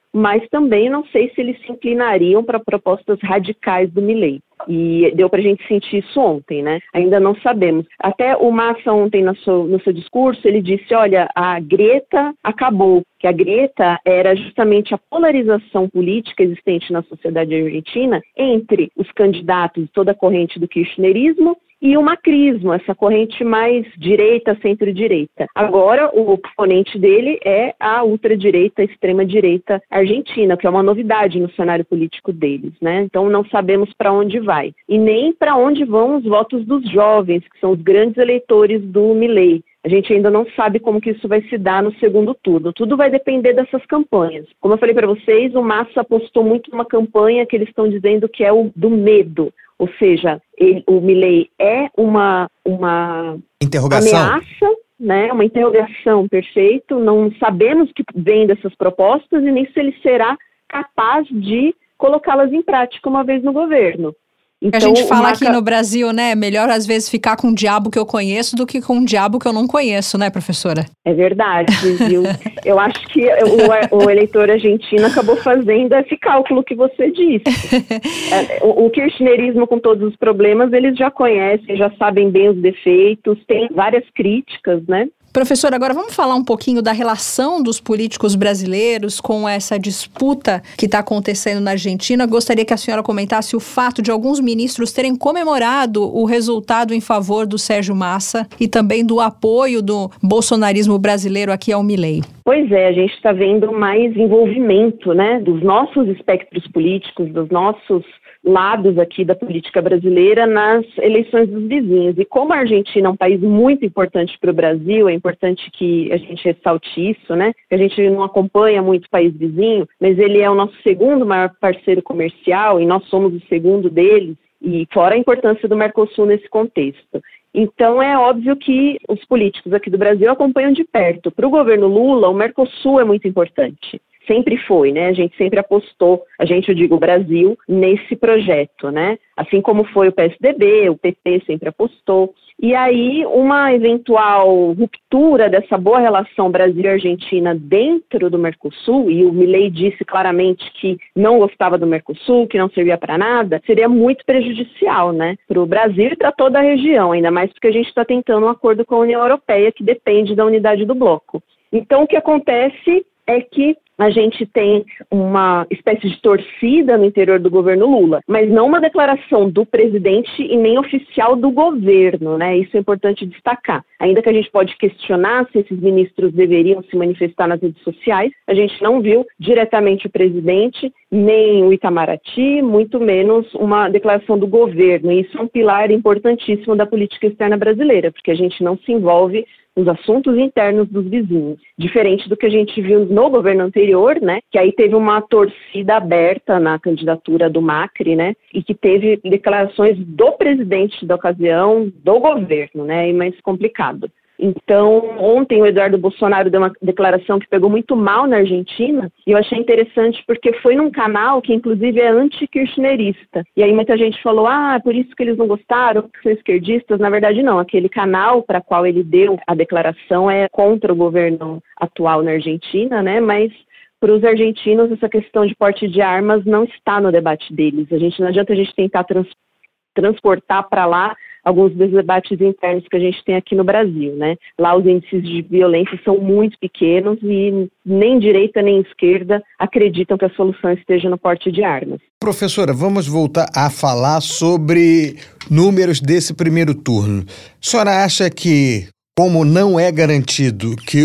mas também não sei se eles se inclinariam para propostas radicais do Milei. E deu para a gente sentir isso ontem, né? Ainda não sabemos. Até o Massa ontem no seu discurso, ele disse, olha, a greta acabou, que a greta era justamente a polarização política existente na sociedade argentina entre os candidatos de toda a corrente do kirchnerismo e o macrismo, essa corrente mais direita, centro-direita. Agora, o oponente dele é a ultradireita, extrema-direita argentina, que é uma novidade no cenário político deles, né? Então, não sabemos para onde vai. E nem para onde vão os votos dos jovens, que são os grandes eleitores do Milei. A gente ainda não sabe como que isso vai se dar no segundo turno. Tudo vai depender dessas campanhas. Como eu falei para vocês, o Massa apostou muito numa campanha que eles estão dizendo que é o do medo. Ou seja, o Milei é uma ameaça, né? Uma interrogação, perfeito. Não sabemos o que vem dessas propostas e nem se ele será capaz de colocá-las em prática uma vez no governo. Então, a gente fala aqui no Brasil, né? Melhor às vezes ficar com um diabo que eu conheço do que com um diabo que eu não conheço, né, professora? É verdade, viu? Eu acho que o eleitor argentino acabou fazendo esse cálculo que você disse. O kirchnerismo, com todos os problemas, eles já conhecem, já sabem bem os defeitos, tem várias críticas, né? Professor, agora vamos falar um pouquinho da relação dos políticos brasileiros com essa disputa que está acontecendo na Argentina. Gostaria que a senhora comentasse o fato de alguns ministros terem comemorado o resultado em favor do Sérgio Massa e também do apoio do bolsonarismo brasileiro aqui ao Milei. Pois é, a gente está vendo mais envolvimento, né, dos nossos espectros políticos, dos nossos lados aqui da política brasileira nas eleições dos vizinhos. E como a Argentina é um país muito importante para o Brasil, é importante que a gente ressalte isso, né? A gente não acompanha muito o país vizinho, mas ele é o nosso segundo maior parceiro comercial e nós somos o segundo deles, e fora a importância do Mercosul nesse contexto. Então, é óbvio que os políticos aqui do Brasil acompanham de perto. Para o governo Lula, o Mercosul é muito importante. Sempre foi, né? A gente sempre apostou, eu digo o Brasil, nesse projeto, né? Assim como foi o PSDB, o PP sempre apostou. E aí, uma eventual ruptura dessa boa relação Brasil-Argentina dentro do Mercosul, e o Milei disse claramente que não gostava do Mercosul, que não servia para nada, seria muito prejudicial, né? Para o Brasil e para toda a região, ainda mais porque a gente está tentando um acordo com a União Europeia, que depende da unidade do bloco. Então, o que acontece é que a gente tem uma espécie de torcida no interior do governo Lula, mas não uma declaração do presidente e nem oficial do governo, né? Isso é importante destacar. Ainda que a gente pode questionar se esses ministros deveriam se manifestar nas redes sociais, a gente não viu diretamente o presidente, nem o Itamaraty, muito menos uma declaração do governo. E isso é um pilar importantíssimo da política externa brasileira, porque a gente não se envolve nos assuntos internos dos vizinhos, diferente do que a gente viu no governo anterior, né, que aí teve uma torcida aberta na candidatura do Macri, né, e que teve declarações do presidente da ocasião, do governo, né, e mais complicado. Então, ontem o Eduardo Bolsonaro deu uma declaração que pegou muito mal na Argentina, e eu achei interessante porque foi num canal que inclusive é anti-kirchnerista. E aí muita gente falou, por isso que eles não gostaram, que são esquerdistas. Na verdade não, aquele canal para qual ele deu a declaração é contra o governo atual na Argentina, né, mas para os argentinos essa questão de porte de armas não está no debate deles. Não adianta a gente tentar transportar para lá alguns dos debates internos que a gente tem aqui no Brasil, né? Lá os índices de violência são muito pequenos e nem direita nem esquerda acreditam que a solução esteja no porte de armas. Professora, vamos voltar a falar sobre números desse primeiro turno. A senhora acha que, como não é garantido que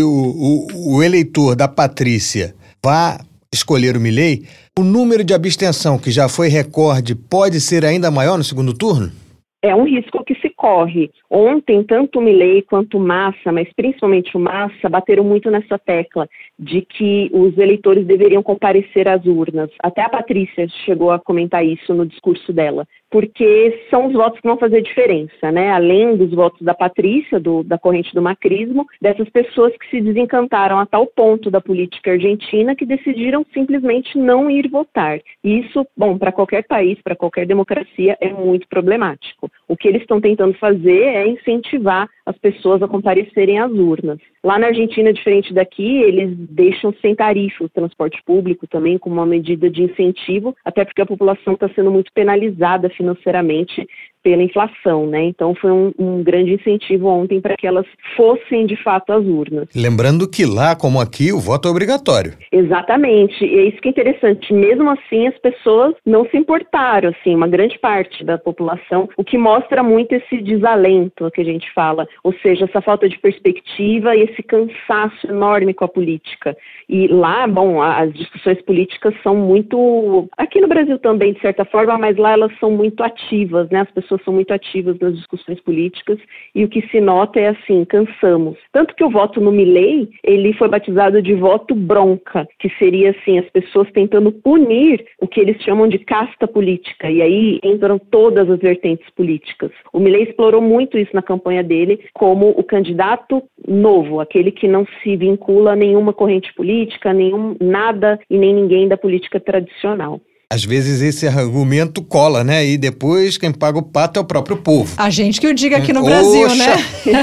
o eleitor da Patrícia vá escolher o Milei, o número de abstenção, que já foi recorde, pode ser ainda maior no segundo turno? É um risco que se corre. Ontem, tanto o Milei quanto o Massa, mas principalmente o Massa, bateram muito nessa tecla de que os eleitores deveriam comparecer às urnas. Até a Patrícia chegou a comentar isso no discurso dela, porque são os votos que vão fazer diferença, né? Além dos votos da Patrícia, da corrente do macrismo, dessas pessoas que se desencantaram a tal ponto da política argentina que decidiram simplesmente não ir votar. E isso, para qualquer país, para qualquer democracia, é muito problemático. O que eles estão tentando tentando fazer é incentivar as pessoas a comparecerem às urnas. Lá na Argentina, diferente daqui, eles deixam sem tarifa o transporte público também como uma medida de incentivo, até porque a população está sendo muito penalizada financeiramente pela inflação, né? Então foi um grande incentivo ontem para que elas fossem de fato às urnas. Lembrando que lá, como aqui, o voto é obrigatório. Exatamente, e é isso que é interessante. Mesmo assim, as pessoas não se importaram, assim, uma grande parte da população, o que mostra muito esse desalento que a gente fala, ou seja, essa falta de perspectiva e esse cansaço enorme com a política. E lá, bom, as discussões políticas são muito, aqui no Brasil também, de certa forma, mas lá elas são muito ativas, né? As pessoas são muito ativas nas discussões políticas e o que se nota é assim, cansamos. Tanto que o voto no Milei, ele foi batizado de voto bronca, que seria assim, as pessoas tentando punir o que eles chamam de casta política, e aí entram todas as vertentes políticas. O Milei explorou muito isso na campanha dele como o candidato novo, aquele que não se vincula a nenhuma corrente política, nada e nem ninguém da política tradicional. Às vezes esse argumento cola, né? E depois quem paga o pato é o próprio povo. A gente que o diga aqui no Brasil, né?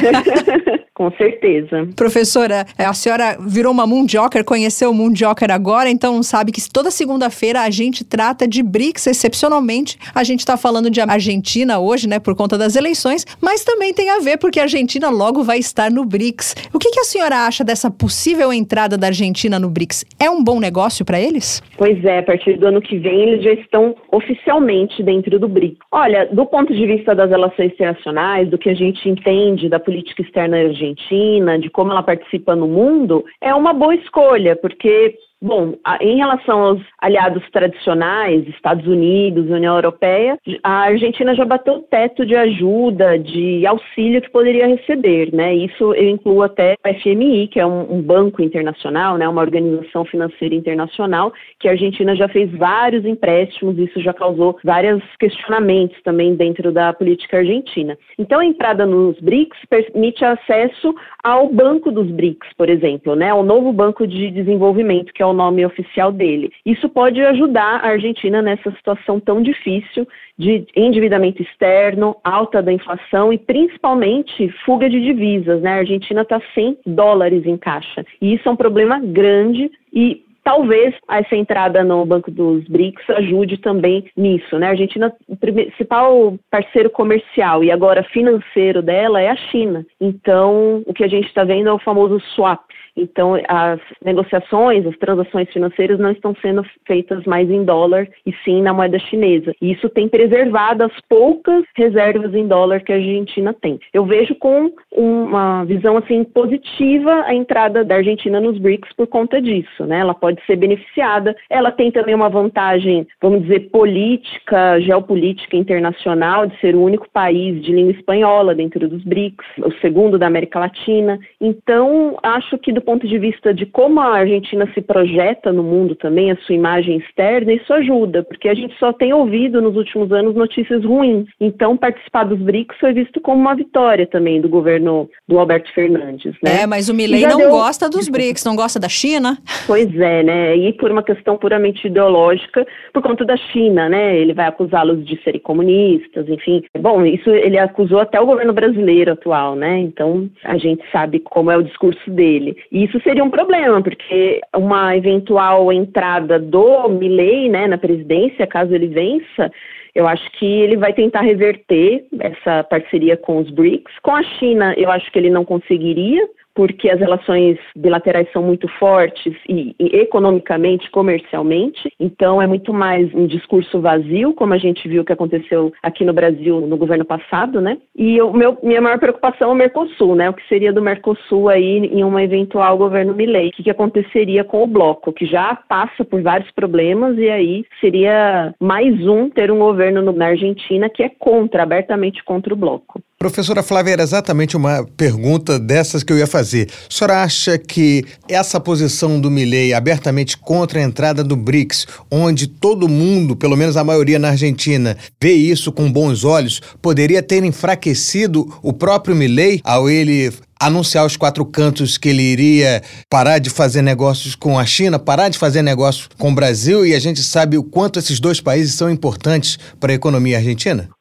Com certeza. Professora, a senhora virou uma Mundioker, conheceu o Mundioker agora, então sabe que toda segunda-feira a gente trata de BRICS, excepcionalmente. A gente está falando de Argentina hoje, né, por conta das eleições, mas também tem a ver porque a Argentina logo vai estar no BRICS. O que a senhora acha dessa possível entrada da Argentina no BRICS? É um bom negócio para eles? Pois é, a partir do ano que vem eles já estão oficialmente dentro do BRICS. Olha, do ponto de vista das relações internacionais, do que a gente entende da política externa argentina, de como ela participa no mundo, é uma boa escolha, porque, bom, em relação aos aliados tradicionais, Estados Unidos, União Europeia, a Argentina já bateu o teto de ajuda, de auxílio que poderia receber, né? Isso eu incluo até o FMI, que é um banco internacional, né? Uma organização financeira internacional, que a Argentina já fez vários empréstimos, isso já causou vários questionamentos também dentro da política argentina. Então, a entrada nos BRICS permite acesso ao Banco dos BRICS, por exemplo, né? Ao novo Banco de Desenvolvimento, que é o nome oficial dele. Isso pode ajudar a Argentina nessa situação tão difícil de endividamento externo, alta da inflação e principalmente fuga de divisas, né? A Argentina está sem dólares em caixa. E isso é um problema grande e talvez essa entrada no Banco dos BRICS ajude também nisso, né? A Argentina, o principal parceiro comercial e agora financeiro dela é a China. Então, o que a gente está vendo é o famoso swap. Então, as negociações, as transações financeiras não estão sendo feitas mais em dólar e sim na moeda chinesa. E isso tem preservado as poucas reservas em dólar que a Argentina tem. Eu vejo com uma visão assim positiva a entrada da Argentina nos BRICS por conta disso, né? Ela pode ser beneficiada. Ela tem também uma vantagem, vamos dizer, política, geopolítica internacional, de ser o único país de língua espanhola dentro dos BRICS, o segundo da América Latina. Então, acho que do ponto de vista de como a Argentina se projeta no mundo também, a sua imagem externa, isso ajuda, porque a gente só tem ouvido nos últimos anos notícias ruins. Então, participar dos BRICS foi visto como uma vitória também do governo do Alberto Fernandes, né? Mas o Milei não gosta dos BRICS, não gosta da China. Pois é, né? E por uma questão puramente ideológica, por conta da China, né? Ele vai acusá-los de serem comunistas, enfim. Bom, isso ele acusou até o governo brasileiro atual, né? Então, a gente sabe como é o discurso dele. E isso seria um problema, porque uma eventual entrada do Milei, né, na presidência, caso ele vença, eu acho que ele vai tentar reverter essa parceria com os BRICS. Com a China, eu acho que ele não conseguiria, porque as relações bilaterais são muito fortes e economicamente, comercialmente, então é muito mais um discurso vazio, como a gente viu que aconteceu aqui no Brasil no governo passado, né? E minha maior preocupação é o Mercosul, né? O que seria do Mercosul aí em um eventual governo Milei? O que aconteceria com o bloco, que já passa por vários problemas e aí seria mais ter um governo na Argentina que é abertamente contra o bloco. Professora Flávia, era exatamente uma pergunta dessas que eu ia fazer. A senhora acha que essa posição do Milei abertamente contra a entrada do BRICS, onde todo mundo, pelo menos a maioria na Argentina, vê isso com bons olhos, poderia ter enfraquecido o próprio Milei ao ele anunciar aos quatro cantos que ele iria parar de fazer negócios com a China, parar de fazer negócios com o Brasil, e a gente sabe o quanto esses dois países são importantes para a economia argentina?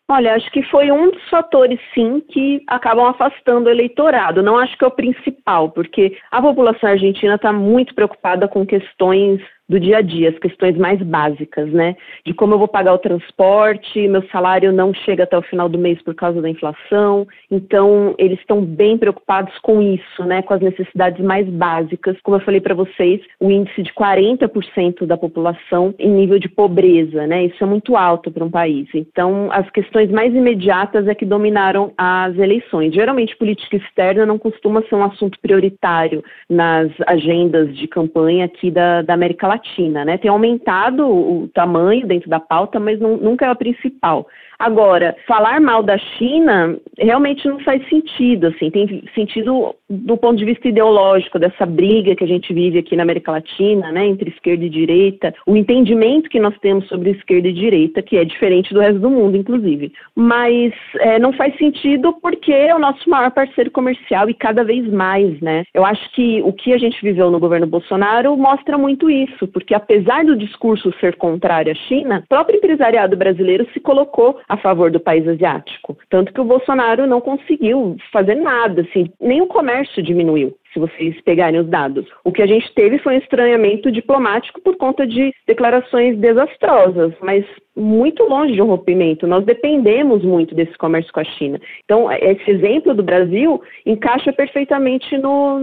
Olha, acho que foi um dos fatores, sim, que acabam afastando o eleitorado. Não acho que é o principal, porque a população argentina está muito preocupada com questões do dia a dia, as questões mais básicas, né? De como eu vou pagar o transporte, meu salário não chega até o final do mês por causa da inflação. Então, eles estão bem preocupados com isso, né? Com as necessidades mais básicas. Como eu falei para vocês, o índice de 40% da população em nível de pobreza, né? Isso é muito alto para um país. Então, as questões mais imediatas é que dominaram as eleições. Geralmente, política externa não costuma ser um assunto prioritário nas agendas de campanha aqui da América Latina, né? Tem aumentado o tamanho dentro da pauta, mas nunca é a principal. Agora, falar mal da China realmente não faz sentido, assim, tem sentido do ponto de vista ideológico, dessa briga que a gente vive aqui na América Latina, né, entre esquerda e direita, o entendimento que nós temos sobre esquerda e direita, que é diferente do resto do mundo, inclusive. Mas não faz sentido porque é o nosso maior parceiro comercial e cada vez mais, né? Eu acho que o que a gente viveu no governo Bolsonaro mostra muito isso, porque apesar do discurso ser contrário à China, o próprio empresariado brasileiro se colocou a favor do país asiático. Tanto que o Bolsonaro não conseguiu fazer nada, assim, nem o comércio diminuiu, se vocês pegarem os dados. O que a gente teve foi um estranhamento diplomático por conta de declarações desastrosas, mas muito longe de um rompimento. Nós dependemos muito desse comércio com a China. Então, esse exemplo do Brasil encaixa perfeitamente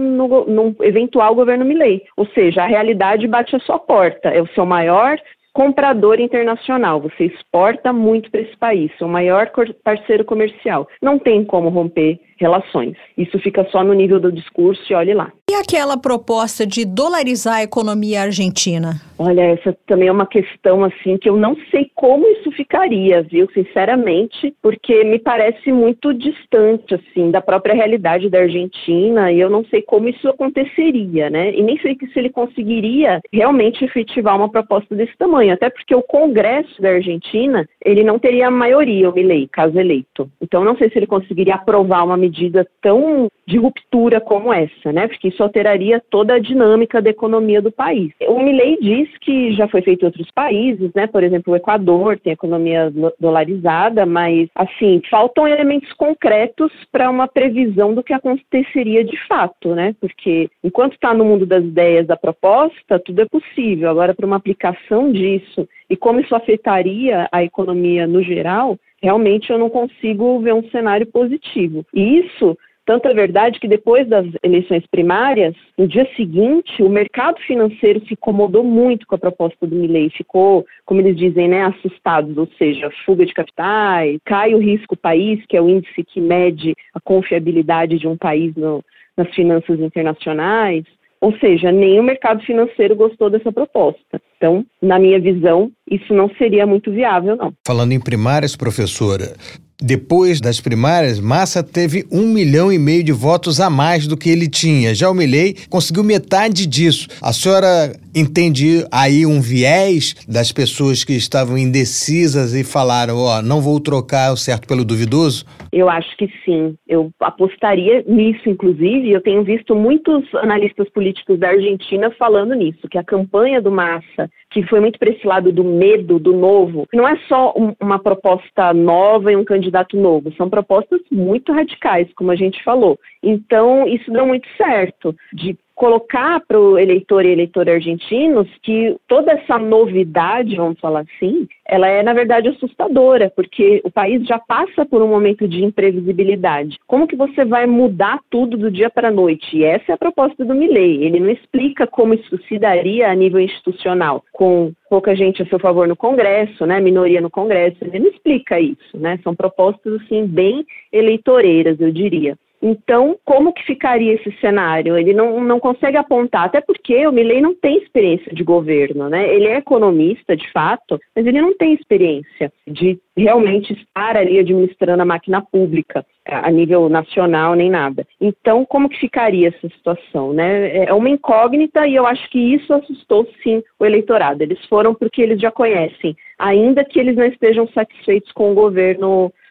no eventual governo Milei. Ou seja, a realidade bate a sua porta. É o seu maior comprador internacional, você exporta muito para esse país, seu maior parceiro comercial. Não tem como romper relações. Isso fica só no nível do discurso e olhe lá. E aquela proposta de dolarizar a economia argentina? Olha, essa também é uma questão, assim, que eu não sei como isso ficaria, viu, sinceramente, porque me parece muito distante, assim, da própria realidade da Argentina, e eu não sei como isso aconteceria, né, e nem sei se ele conseguiria realmente efetivar uma proposta desse tamanho, até porque o Congresso da Argentina, ele não teria a maioria, o Milei, caso eleito. Então, não sei se ele conseguiria aprovar uma medida tão de ruptura como essa, né, porque isso alteraria toda a dinâmica da economia do país. O Milei diz que já foi feito em outros países, né? Por exemplo, o Equador tem economia dolarizada, mas, assim, faltam elementos concretos para uma previsão do que aconteceria de fato, né? Porque enquanto está no mundo das ideias da proposta, tudo é possível. Agora, para uma aplicação disso e como isso afetaria a economia no geral, realmente eu não consigo ver um cenário positivo. E isso, tanto é verdade que depois das eleições primárias, no dia seguinte, o mercado financeiro se incomodou muito com a proposta do Milei, ficou, como eles dizem, né, assustados, ou seja, fuga de capitais, cai o risco país, que é o índice que mede a confiabilidade de um país nas finanças internacionais. Ou seja, nem o mercado financeiro gostou dessa proposta. Então, na minha visão, isso não seria muito viável, não. Falando em primárias, professora, depois das primárias, Massa teve 1,5 milhão de votos a mais do que ele tinha. Já o Milei conseguiu metade disso. A senhora entende aí um viés das pessoas que estavam indecisas e falaram, não vou trocar o certo pelo duvidoso? Eu acho que sim. Eu apostaria nisso, inclusive. Eu tenho visto muitos analistas políticos da Argentina falando nisso, que a campanha do Massa, que foi muito para esse lado do medo, do novo, não é só uma proposta nova e um candidato novo, são propostas muito radicais, como a gente falou. Então, isso deu muito certo, de colocar para o eleitor e eleitora argentinos que toda essa novidade, vamos falar assim, ela é, na verdade, assustadora, porque o país já passa por um momento de imprevisibilidade. Como que você vai mudar tudo do dia para a noite? E essa é a proposta do Milei. Ele não explica como isso se daria a nível institucional, com pouca gente a seu favor no Congresso, né, minoria no Congresso. Ele não explica isso, né? São propostas, assim, bem eleitoreiras, eu diria. Então, como que ficaria esse cenário? Ele não consegue apontar, até porque o Milei não tem experiência de governo, né? Ele é economista, de fato, mas ele não tem experiência de realmente estar ali administrando a máquina pública a nível nacional, nem nada. Então, como que ficaria essa situação, né? É uma incógnita e eu acho que isso assustou, sim, o eleitorado. Eles foram porque eles já conhecem, ainda que eles não estejam satisfeitos com o governo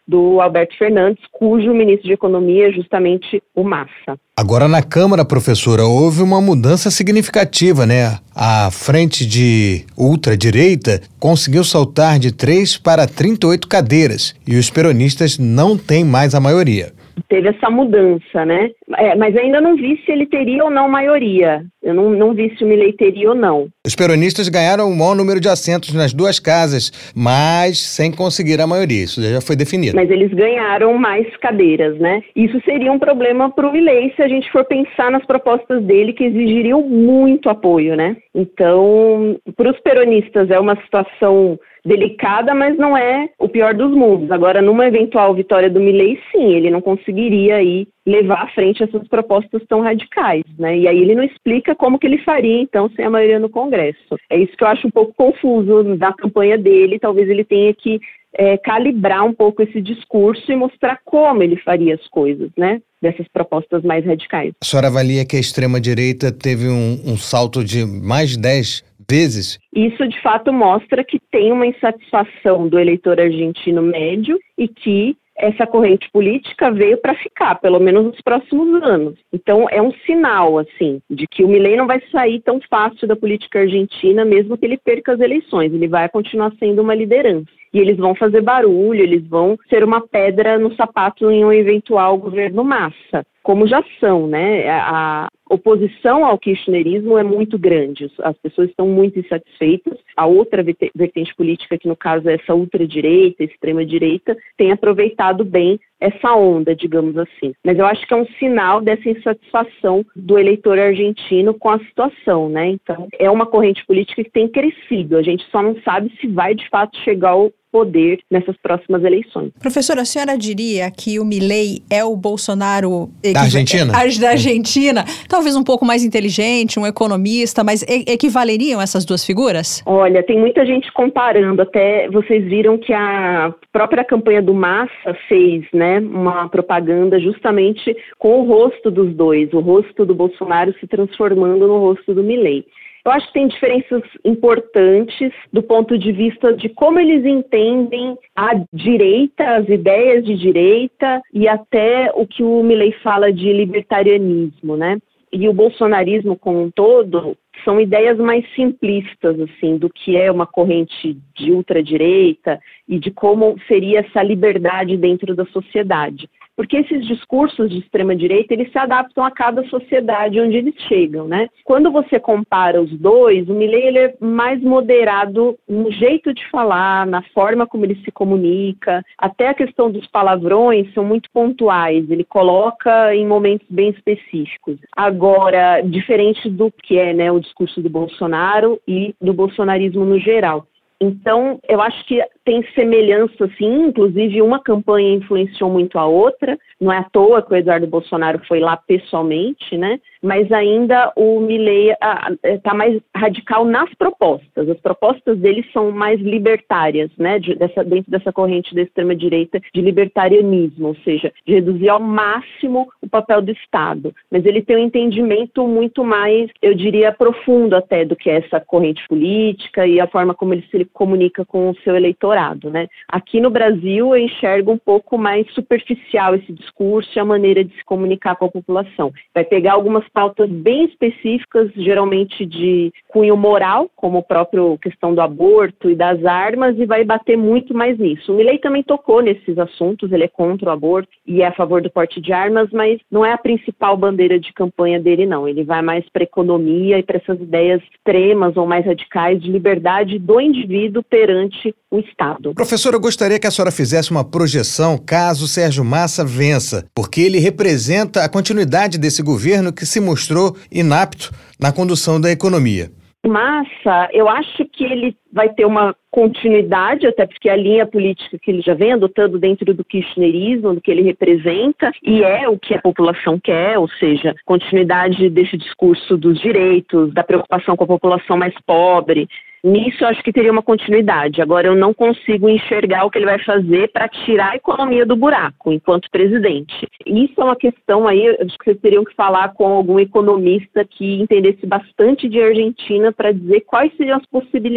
do Alberto Fernandes, cujo ministro de Economia é justamente o Massa. Agora, na Câmara, professora, houve uma mudança significativa, né? A frente de ultradireita conseguiu saltar de 3 para 38 cadeiras e os peronistas não têm mais a maioria. Teve essa mudança, né? Mas ainda não vi se ele teria ou não maioria. Eu não vi se o Milei teria ou não. Os peronistas ganharam o maior número de assentos nas duas casas, mas sem conseguir a maioria. Isso já foi definido. Mas eles ganharam mais cadeiras, né? Isso seria um problema para o Milei se a gente for pensar nas propostas dele, que exigiriam muito apoio, né? Então, para os peronistas é uma situação delicada, mas não é o pior dos mundos. Agora, numa eventual vitória do Milei, sim, ele não conseguiria aí levar à frente essas propostas tão radicais, né? E aí ele não explica como que ele faria, então, sem a maioria no Congresso. É isso que eu acho um pouco confuso da campanha dele. Talvez ele tenha que calibrar um pouco esse discurso e mostrar como ele faria as coisas, né? Dessas propostas mais radicais. A senhora avalia que a extrema-direita teve um salto de mais de 10 vezes? Isso, de fato, mostra que tem uma insatisfação do eleitor argentino médio e que essa corrente política veio para ficar, pelo menos nos próximos anos. Então, é um sinal, assim, de que o Milei não vai sair tão fácil da política argentina, mesmo que ele perca as eleições. Ele vai continuar sendo uma liderança. E eles vão fazer barulho, eles vão ser uma pedra no sapato em um eventual governo Massa, como já são, né? A oposição ao kirchnerismo é muito grande, as pessoas estão muito insatisfeitas. A outra vertente política, que no caso é essa ultradireita, extrema-direita, tem aproveitado bem essa onda, digamos assim. Mas eu acho que é um sinal dessa insatisfação do eleitor argentino com a situação, né? Então, é uma corrente política que tem crescido, a gente só não sabe se vai de fato chegar ao poder nessas próximas eleições. Professora, a senhora diria que o Milei é o Bolsonaro da Argentina? Da Argentina, talvez um pouco mais inteligente, um economista, mas equivaleriam essas duas figuras? Olha, tem muita gente comparando, até vocês viram que a própria campanha do Massa fez, né, uma propaganda justamente com o rosto dos dois, o rosto do Bolsonaro se transformando no rosto do Milei. Eu acho que tem diferenças importantes do ponto de vista de como eles entendem a direita, as ideias de direita e até o que o Milei fala de libertarianismo, né? E o bolsonarismo como um todo são ideias mais simplistas, assim, do que é uma corrente de ultradireita e de como seria essa liberdade dentro da sociedade. Porque esses discursos de extrema-direita, eles se adaptam a cada sociedade onde eles chegam, né? Quando você compara os dois, o Milei ele é mais moderado no jeito de falar, na forma como ele se comunica, até a questão dos palavrões são muito pontuais, ele coloca em momentos bem específicos. Agora, diferente do que é, né, o discurso do Bolsonaro e do bolsonarismo no geral. Então, eu acho que tem semelhança, sim, inclusive uma campanha influenciou muito a outra, não é à toa que o Eduardo Bolsonaro foi lá pessoalmente, né? Mas ainda o Milei está mais radical nas propostas. As propostas dele são mais libertárias, né? Dentro dessa corrente da extrema-direita de libertarianismo, ou seja, de reduzir ao máximo o papel do Estado. Mas ele tem um entendimento muito mais, eu diria, profundo até do que essa corrente política e a forma como ele se comunica com o seu eleitorado, né? Aqui no Brasil eu enxergo um pouco mais superficial esse discurso e a maneira de se comunicar com a população. Vai pegar algumas pautas bem específicas, geralmente de cunho moral, como a própria questão do aborto e das armas, e vai bater muito mais nisso. O Milei também tocou nesses assuntos, ele é contra o aborto e é a favor do porte de armas, mas não é a principal bandeira de campanha dele, não. Ele vai mais para a economia e para essas ideias extremas ou mais radicais de liberdade do indivíduo perante o Estado. Professora, eu gostaria que a senhora fizesse uma projeção caso Sérgio Massa vença, porque ele representa a continuidade desse governo que se mostrou inapto na condução da economia. Massa, eu acho que ele vai ter uma continuidade, até porque a linha política que ele já vem adotando dentro do kirchnerismo, do que ele representa, e é o que a população quer, ou seja, continuidade desse discurso dos direitos, da preocupação com a população mais pobre. Nisso eu acho que teria uma continuidade. Agora eu não consigo enxergar o que ele vai fazer para tirar a economia do buraco enquanto presidente. Isso é uma questão aí, acho que vocês teriam que falar com algum economista que entendesse bastante de Argentina para dizer quais seriam as possibilidades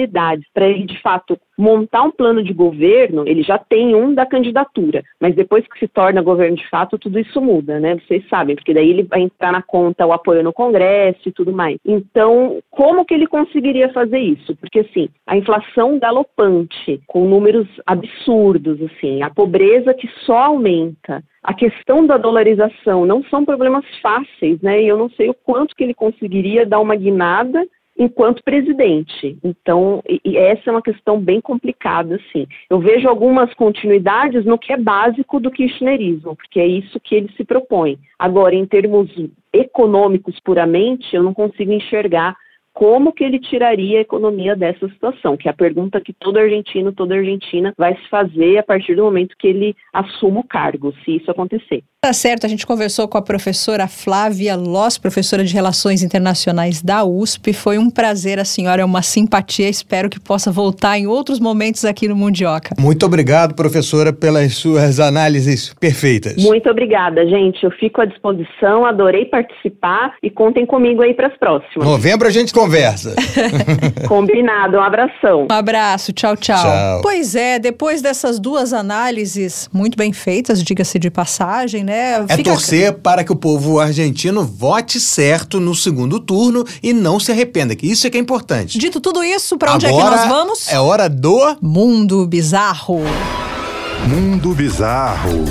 possibilidades. Para ele, de fato, montar um plano de governo, ele já tem um da candidatura, mas depois que se torna governo de fato, tudo isso muda, né? Vocês sabem, porque daí ele vai entrar na conta o apoio no Congresso e tudo mais. Então, como que ele conseguiria fazer isso? Porque, assim, a inflação galopante, com números absurdos, assim, a pobreza que só aumenta, a questão da dolarização, não são problemas fáceis, né? E eu não sei o quanto que ele conseguiria dar uma guinada enquanto presidente. Então, e essa é uma questão bem complicada, assim. Eu vejo algumas continuidades no que é básico do kirchnerismo, porque é isso que ele se propõe. Agora, em termos econômicos puramente, eu não consigo enxergar como que ele tiraria a economia dessa situação, que é a pergunta que todo argentino, toda argentina vai se fazer a partir do momento que ele assuma o cargo, se isso acontecer. Tá certo, a gente conversou com a professora Flávia Loss, professora de Relações Internacionais da USP. Foi um prazer, a senhora é uma simpatia, espero que possa voltar em outros momentos aqui no Mundioca. Muito obrigado, professora, pelas suas análises perfeitas. Muito obrigada, gente, eu fico à disposição, adorei participar e contem comigo aí para as próximas. Novembro a gente conversa. Combinado, um abração. Um abraço, tchau, tchau. Tchau. Pois é, depois dessas duas análises muito bem feitas, diga-se de passagem, né? Torcer para que o povo argentino vote certo no segundo turno e não se arrependa, que isso é que é importante. Dito tudo isso, para onde Agora é que nós vamos? É hora do Mundo Bizarro. Mundo Bizarro.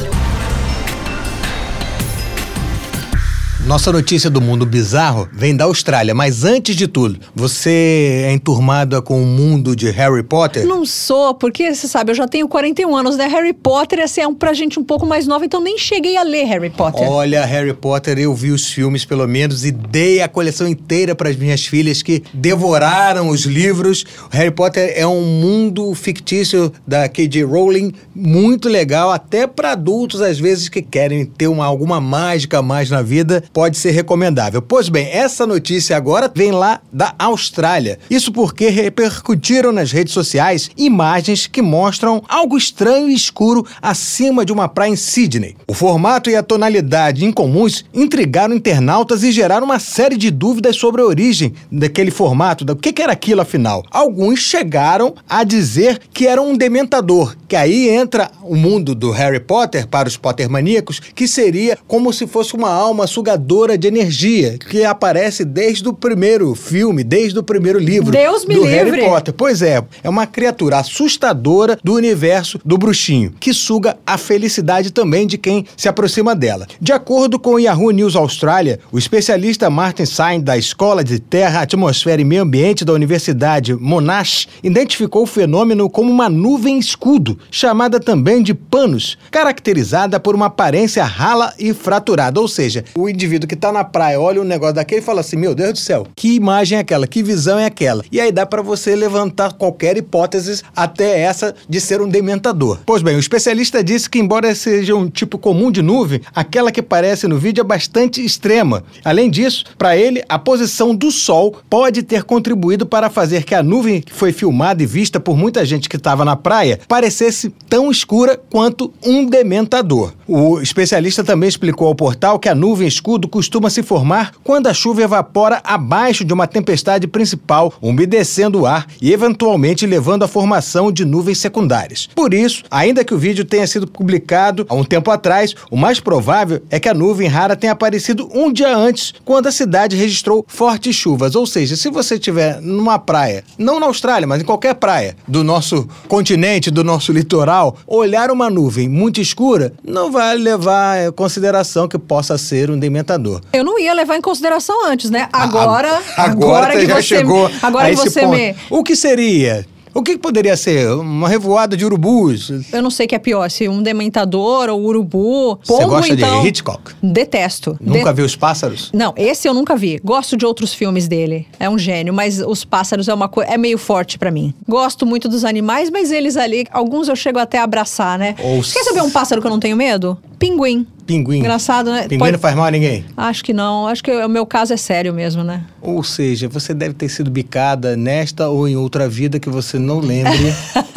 Nossa notícia do Mundo Bizarro vem da Austrália, mas antes de tudo, você é enturmada com o mundo de Harry Potter? Não sou, porque você sabe, eu já tenho 41 anos, né? Harry Potter é pra gente um pouco mais nova, então nem cheguei a ler Harry Potter. Olha, Harry Potter, eu vi os filmes pelo menos e dei a coleção inteira para as minhas filhas que devoraram os livros. O Harry Potter é um mundo fictício da J.K. Rowling, muito legal, até para adultos às vezes que querem ter alguma mágica a mais na vida. Pode ser recomendável. Pois bem, essa notícia agora vem lá da Austrália. Isso porque repercutiram nas redes sociais imagens que mostram algo estranho e escuro acima de uma praia em Sydney. O formato e a tonalidade incomuns intrigaram internautas e geraram uma série de dúvidas sobre a origem daquele formato, do que era aquilo afinal. Alguns chegaram a dizer que era um dementador, que aí entra o mundo do Harry Potter para os Pottermaníacos, que seria como se fosse uma alma sugadora de energia, que aparece desde o primeiro filme, desde o primeiro livro Deus me do livre. Harry Potter. Pois é uma criatura assustadora do universo do bruxinho, que suga a felicidade também de quem se aproxima dela. De acordo com o Yahoo News Austrália, o especialista Martin Sain, da Escola de Terra, Atmosfera e Meio Ambiente da Universidade Monash, identificou o fenômeno como uma nuvem escudo, chamada também de panos, caracterizada por uma aparência rala e fraturada, ou seja, o indivíduo que tá na praia olha um negócio daquele e fala assim, meu Deus do céu, que imagem é aquela, que visão é aquela? E aí dá pra você levantar qualquer hipótese, até essa de ser um dementador. Pois bem, o especialista disse que embora seja um tipo comum de nuvem, aquela que aparece no vídeo é bastante extrema. Além disso, para ele, a posição do sol pode ter contribuído para fazer que a nuvem que foi filmada e vista por muita gente que estava na praia parecesse tão escura quanto um dementador. O especialista também explicou ao portal que a nuvem escudo costuma se formar quando a chuva evapora abaixo de uma tempestade principal, umedecendo o ar e eventualmente levando à formação de nuvens secundárias. Por isso, ainda que o vídeo tenha sido publicado há um tempo atrás, o mais provável é que a nuvem rara tenha aparecido um dia antes, quando a cidade registrou fortes chuvas. Ou seja, se você estiver numa praia, não na Austrália, mas em qualquer praia do nosso continente, do nosso litoral, olhar uma nuvem muito escura não vai levar em consideração que possa ser um dementador. Eu não ia levar em consideração antes, né? Agora que já você chegou agora a que esse você ponto. me... O que seria? O que poderia ser? Uma revoada de urubus? Eu não sei o que é pior, se um dementador ou urubu. Você gosta então, de Hitchcock? Detesto. Nunca viu Os Pássaros? Não, esse eu nunca vi. Gosto de outros filmes dele. É um gênio, mas Os Pássaros é uma coisa... É meio forte pra mim. Gosto muito dos animais, mas eles ali... Alguns eu chego até a abraçar, né? Quer saber um pássaro que eu não tenho medo? Pinguim. Pinguim. Engraçado, né? Pinguim não faz mal a ninguém? Acho que não. Acho que o meu caso é sério mesmo, né? Ou seja, você deve ter sido bicada nesta ou em outra vida que você não lembre.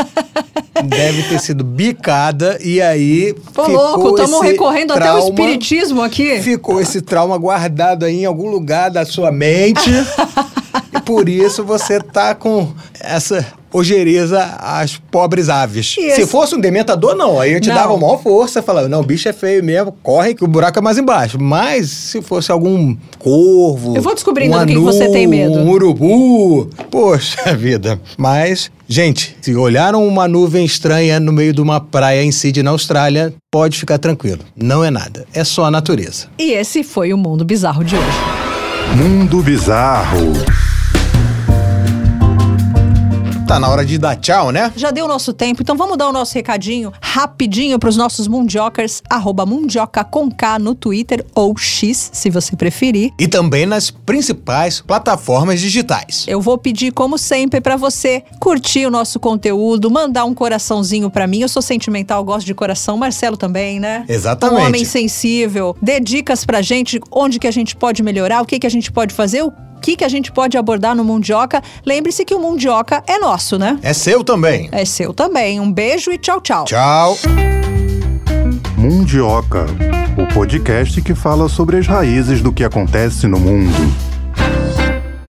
Deve ter sido bicada e aí Pô, ficou louco, estamos recorrendo trauma, até o espiritismo aqui. Ficou esse trauma guardado aí em algum lugar da sua mente. E por isso você tá com ojeriza as pobres aves. Isso. Se fosse um dementador, não. Aí eu te dava a maior força, falava, não, o bicho é feio mesmo, corre que o buraco é mais embaixo. Mas se fosse algum corvo, eu vou descobrindo um do que anu, você tem medo. um urubu, poxa vida. Mas, gente, se olharam uma nuvem estranha no meio de uma praia em Sydney, na Austrália, pode ficar tranquilo. Não é nada, é só a natureza. E esse foi o Mundo Bizarro de hoje. Mundo Bizarro. Tá na hora de dar tchau, né? Já deu o nosso tempo, então vamos dar o nosso recadinho rapidinho pros nossos mundiocas, @mundioca com K no Twitter ou X, se você preferir. E também nas principais plataformas digitais. Eu vou pedir, como sempre, pra você curtir o nosso conteúdo, mandar um coraçãozinho pra mim. Eu sou sentimental, gosto de coração. Marcelo também, né? Exatamente. Um homem sensível. Dê dicas pra gente, onde que a gente pode melhorar, o que que a gente pode fazer, o que a gente pode abordar no Mundioca. Lembre-se que o Mundioca é nosso, né? É seu também. É seu também. Um beijo e tchau, tchau. Tchau. Mundioca, o podcast que fala sobre as raízes do que acontece no mundo.